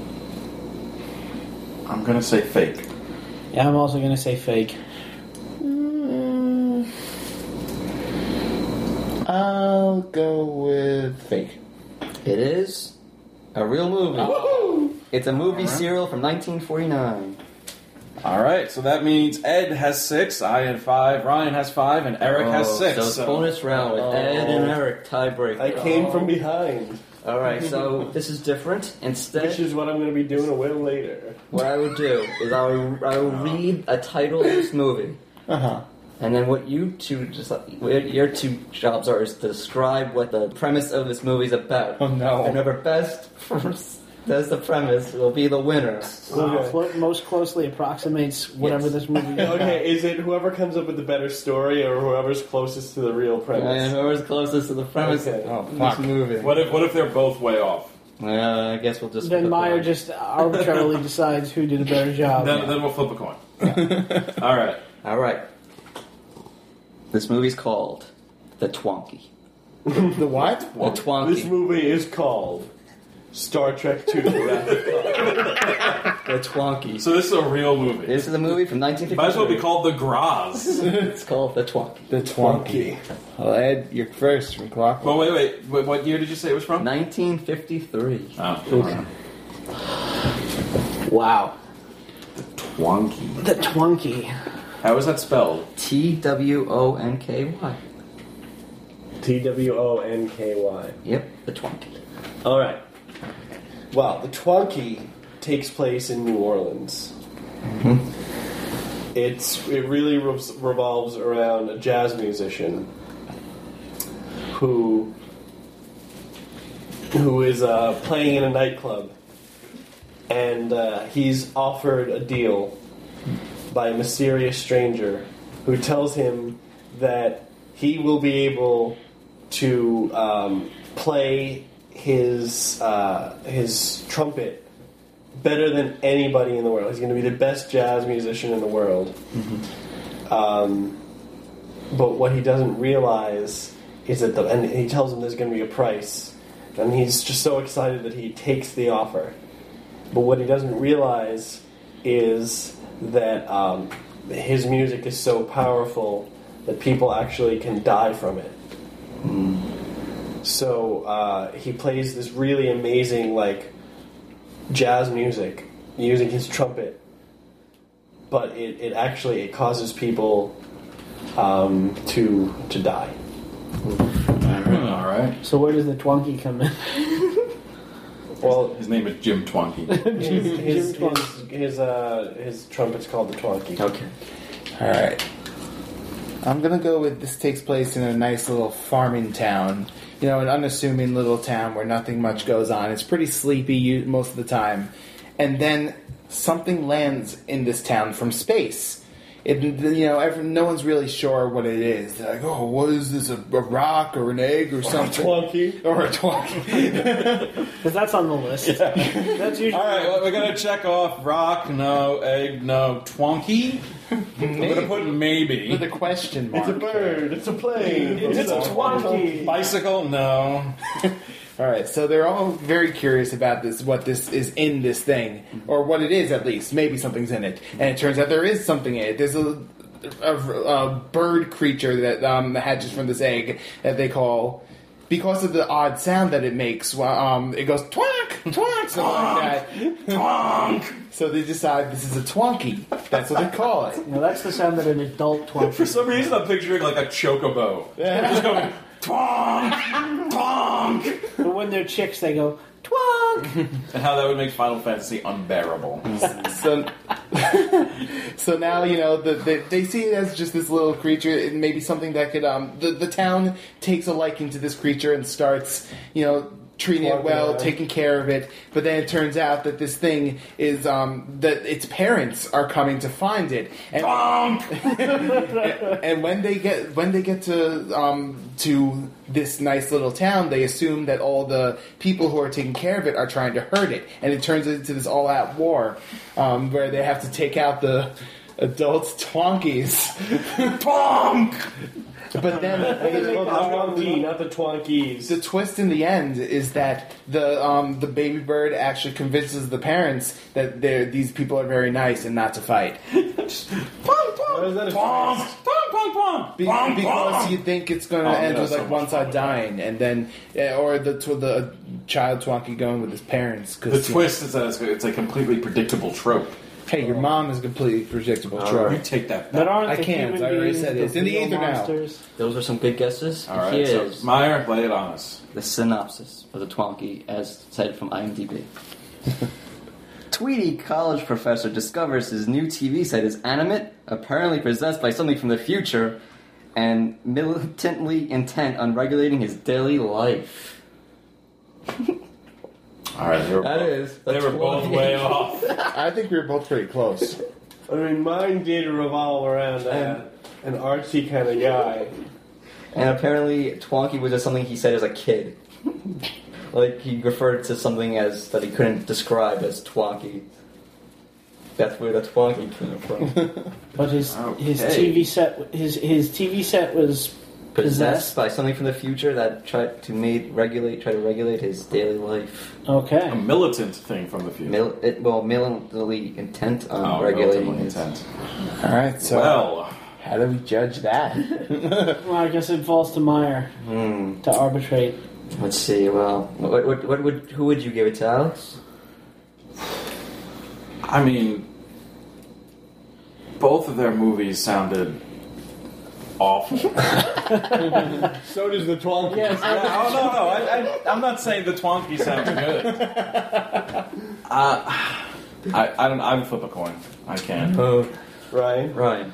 I'm gonna say fake. Yeah, I'm also gonna say fake. I'll go with fake. It is a real movie. It's a movie serial from 1949. All right, so that means Ed has 6, I had 5, Ryan has 5, and Eric has 6. So it's bonus round with Ed and Eric tiebreaker. I came from behind, All right, so this is different. Instead, which is what I'm going to be doing a little later. what I would do is I will read a title of this movie, and then what your two jobs are is to describe what the premise of this movie is about. Oh, no. And whoever best does the premise will be the winner. Most closely approximates whatever Yes. this movie is. Okay, is it whoever comes up with the better story or whoever's closest to the real And premise? whoever's closest to the premise Okay. of this movie. What if they're both way off? I guess we'll just. Then flip a Meyer coin. just arbitrarily decides who did a better job. Then we'll flip a coin. All right. All right. This movie's called The Twonky. The what? The Twonky. This movie is called Star Trek II: Wrath of Khan. The Twonky. So this is a real movie. This is a movie from 1953. Might as well be called The Graz. It's called The Twonky. The Twonky. Well, Ed, you're first from Clockwork. Well, wait. What year did you say it was from? 1953. Oh, Wow. Twonky. The Twonky. How is that spelled? Twonky. Twonky. Yep, the Twonky. All right. Well, the Twonky takes place in New Orleans. It really revolves around a jazz musician who is playing in a nightclub, and he's offered a deal by a mysterious stranger who tells him that he will be able to play his trumpet better than anybody in the world. He's going to be the best jazz musician in the world. But what he doesn't realize is that and he tells him there's going to be a price, and he's just so excited that he takes the offer. But what he doesn't realize is that his music is so powerful that people actually can die from it. So he plays this really amazing, jazz music using his trumpet, but it actually causes people to die. All right. So where does the Twonky come in? Well, his name is Jim Twonky. His trumpet's called the Twonky. Okay. All right. I'm gonna go with this takes place in a nice little farming town. An unassuming little town where nothing much goes on. It's pretty sleepy most of the time. And then something lands in this town from space. No one's really sure what it is. They're like, oh, what is this, a rock or an egg or something? Twonky. Or a Twonky. Because that's on the list. Yeah. That's usually... All right, well, we're going to check off rock, no, egg, no, Twonky. I'm going to put maybe. With a question mark. It's a bird. It's a plane. It's a Twonky. Bicycle, no. All right, so they're all very curious about what this is in this thing, or what it is at least. Maybe something's in it, and it turns out there is something in it. There's a bird creature that hatches from this egg that they call, because of the odd sound that it makes. It goes twonk, twonk, something like that. Twonk. So they decide this is a Twonky. That's what they call it. That's the sound that an adult Twonky. For some reason, I'm picturing like a chocobo. Just going twonk, twonk. But when they're chicks, they go twonk. And how that would make Final Fantasy unbearable. So now, they see it as just this little creature. It may be something that could, the town takes a liking to this creature and starts, treating it well, taking care of it. But then it turns out that this thing is, that its parents are coming to find it. And, and when they get to this nice little town, they assume that all the people who are taking care of it are trying to hurt it. And it turns into this all-out war, where they have to take out the adults' Twonkies. Twonk! But then the Twonky, not the Twonkies. The twist in the end is that the baby bird actually convinces the parents that these people are very nice and not to fight. Because you think it's going to end with one side dying, and then or the child Twonky going with his parents. The twist is that it's a completely predictable trope. Hey, your mom is a completely predictable trope. You take that back. But aren't I the can't. human I already beings said it. It's in the ether monsters? Those are some good guesses. All right, so Meyer, lay it on us. The synopsis for the Twonky, as cited from IMDb. Tweety college professor discovers his new TV set is animate, apparently possessed by something from the future, and militantly intent on regulating his daily life. All right, They were both way off. I think we were both pretty close. I mean, mine did revolve around an artsy kind of guy. And apparently, Twonky was just something he said as a kid. He referred to something that he couldn't describe as Twonky. That's where the Twonky came from. But his TV set was Possessed by something from the future that tried to regulate his daily life. Okay. A militant thing from the future. Militantly intent on regulating his intent. All right, so how do we judge that? Well, I guess it falls to Meyer to arbitrate. Let's see. Well, who would you give it to, Alex? I mean, both of their movies sounded awful. So does the Twonky. Yes. No. I'm not saying the Twonky sounds good. I don't. I would flip a coin. I can't. Ryan.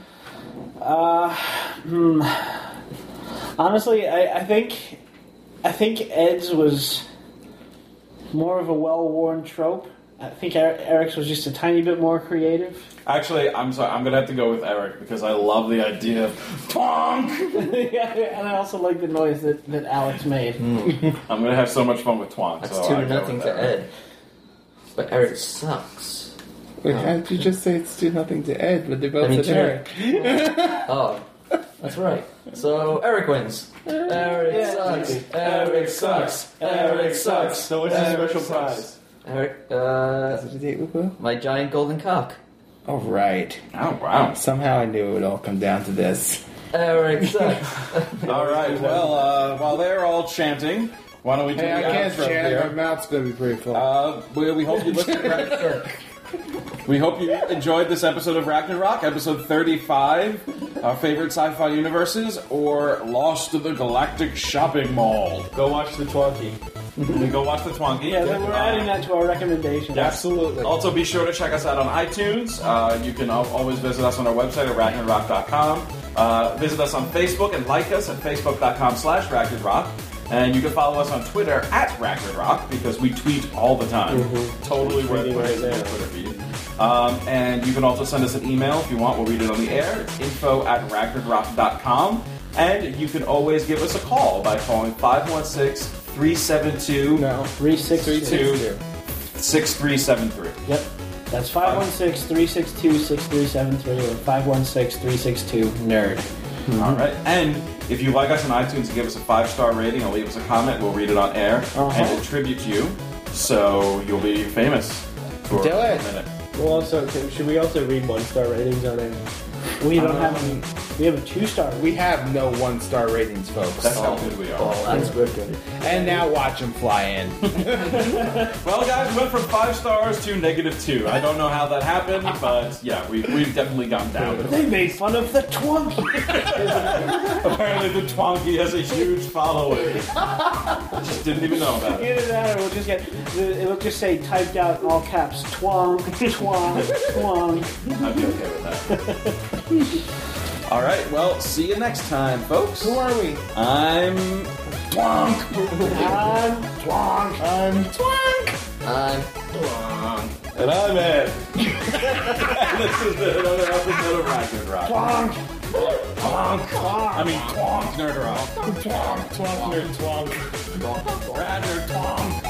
Honestly, I think Ed's was more of a well-worn trope. I think Eric's was just a tiny bit more creative. Actually, I'm sorry. I'm gonna have to go with Eric because I love the idea of twonk. Yeah, and I also like the noise that Alex made. I'm gonna have so much fun with twonk. That's so 2-0 to Ed. But Eric sucks. Wait, how did you just say it's 2-0 to Ed, but they both I mean, said Eric? Oh, that's right. So Eric wins. Eric sucks. Eric sucks. Eric sucks. So what's the special prize? Eric, Is it a date with Will? my giant golden cock. Oh, right. Oh wow! Somehow I knew it would all come down to this. Eric sucks. All right. Well, while they're all chanting, why don't we do Hey, I the can't outro chant. My here? mouth's going to be pretty full. We hope you listened. We hope you enjoyed this episode of Ragnarok, episode 35, our favorite sci-fi universes, or Lost to the Galactic Shopping Mall. Go watch the Twonky. We go watch the Twonky. Yeah, then we're adding that to our recommendation. Absolutely. Also, be sure to check us out on iTunes. You can always visit us on our website at ragnarok.com. Visit us on Facebook and like us at facebook.com/ragnarok. And you can follow us on Twitter at Ragnarok because we tweet all the time. Totally worth tweeting it. right now. Twitter feed. And you can also send us an email if you want. We'll read it on the air. It's info@ragnarok.com. And you can always give us a call by calling 516-372 3632. 6373. Yep. That's 516-362-6373 or 516-362-NERD. All right. And if you like us on iTunes and give us a 5-star rating or leave us a comment, we'll read it on air and attribute you. So you'll be famous for Do it. a minute. Well, also, should we also read 1-star ratings on it? We don't have any. We have a 2-star. We have no 1-star ratings, folks. That's how good we are. Oh, that's good. And now watch them fly in. Well, guys, we went from 5 stars to -2. I don't know how that happened, but yeah, we've definitely gone down. They made fun of the Twonky. Apparently, the Twonky has a huge following. I just didn't even know about it. Either that or it'll just say typed out in all caps, twonk, twonk, twonk. I'd be okay with that. All right, well, see you next time, folks. Who are we? I'm Twonk. I'm twonk. I'm Twonk. I'm And I'm Ed. And this has been another episode of Ragnarok. Twonk. Twonk. I mean, Twonk Nerd Rock. Twonk, Twonk, Nerd, Twonk. Radner Twonk.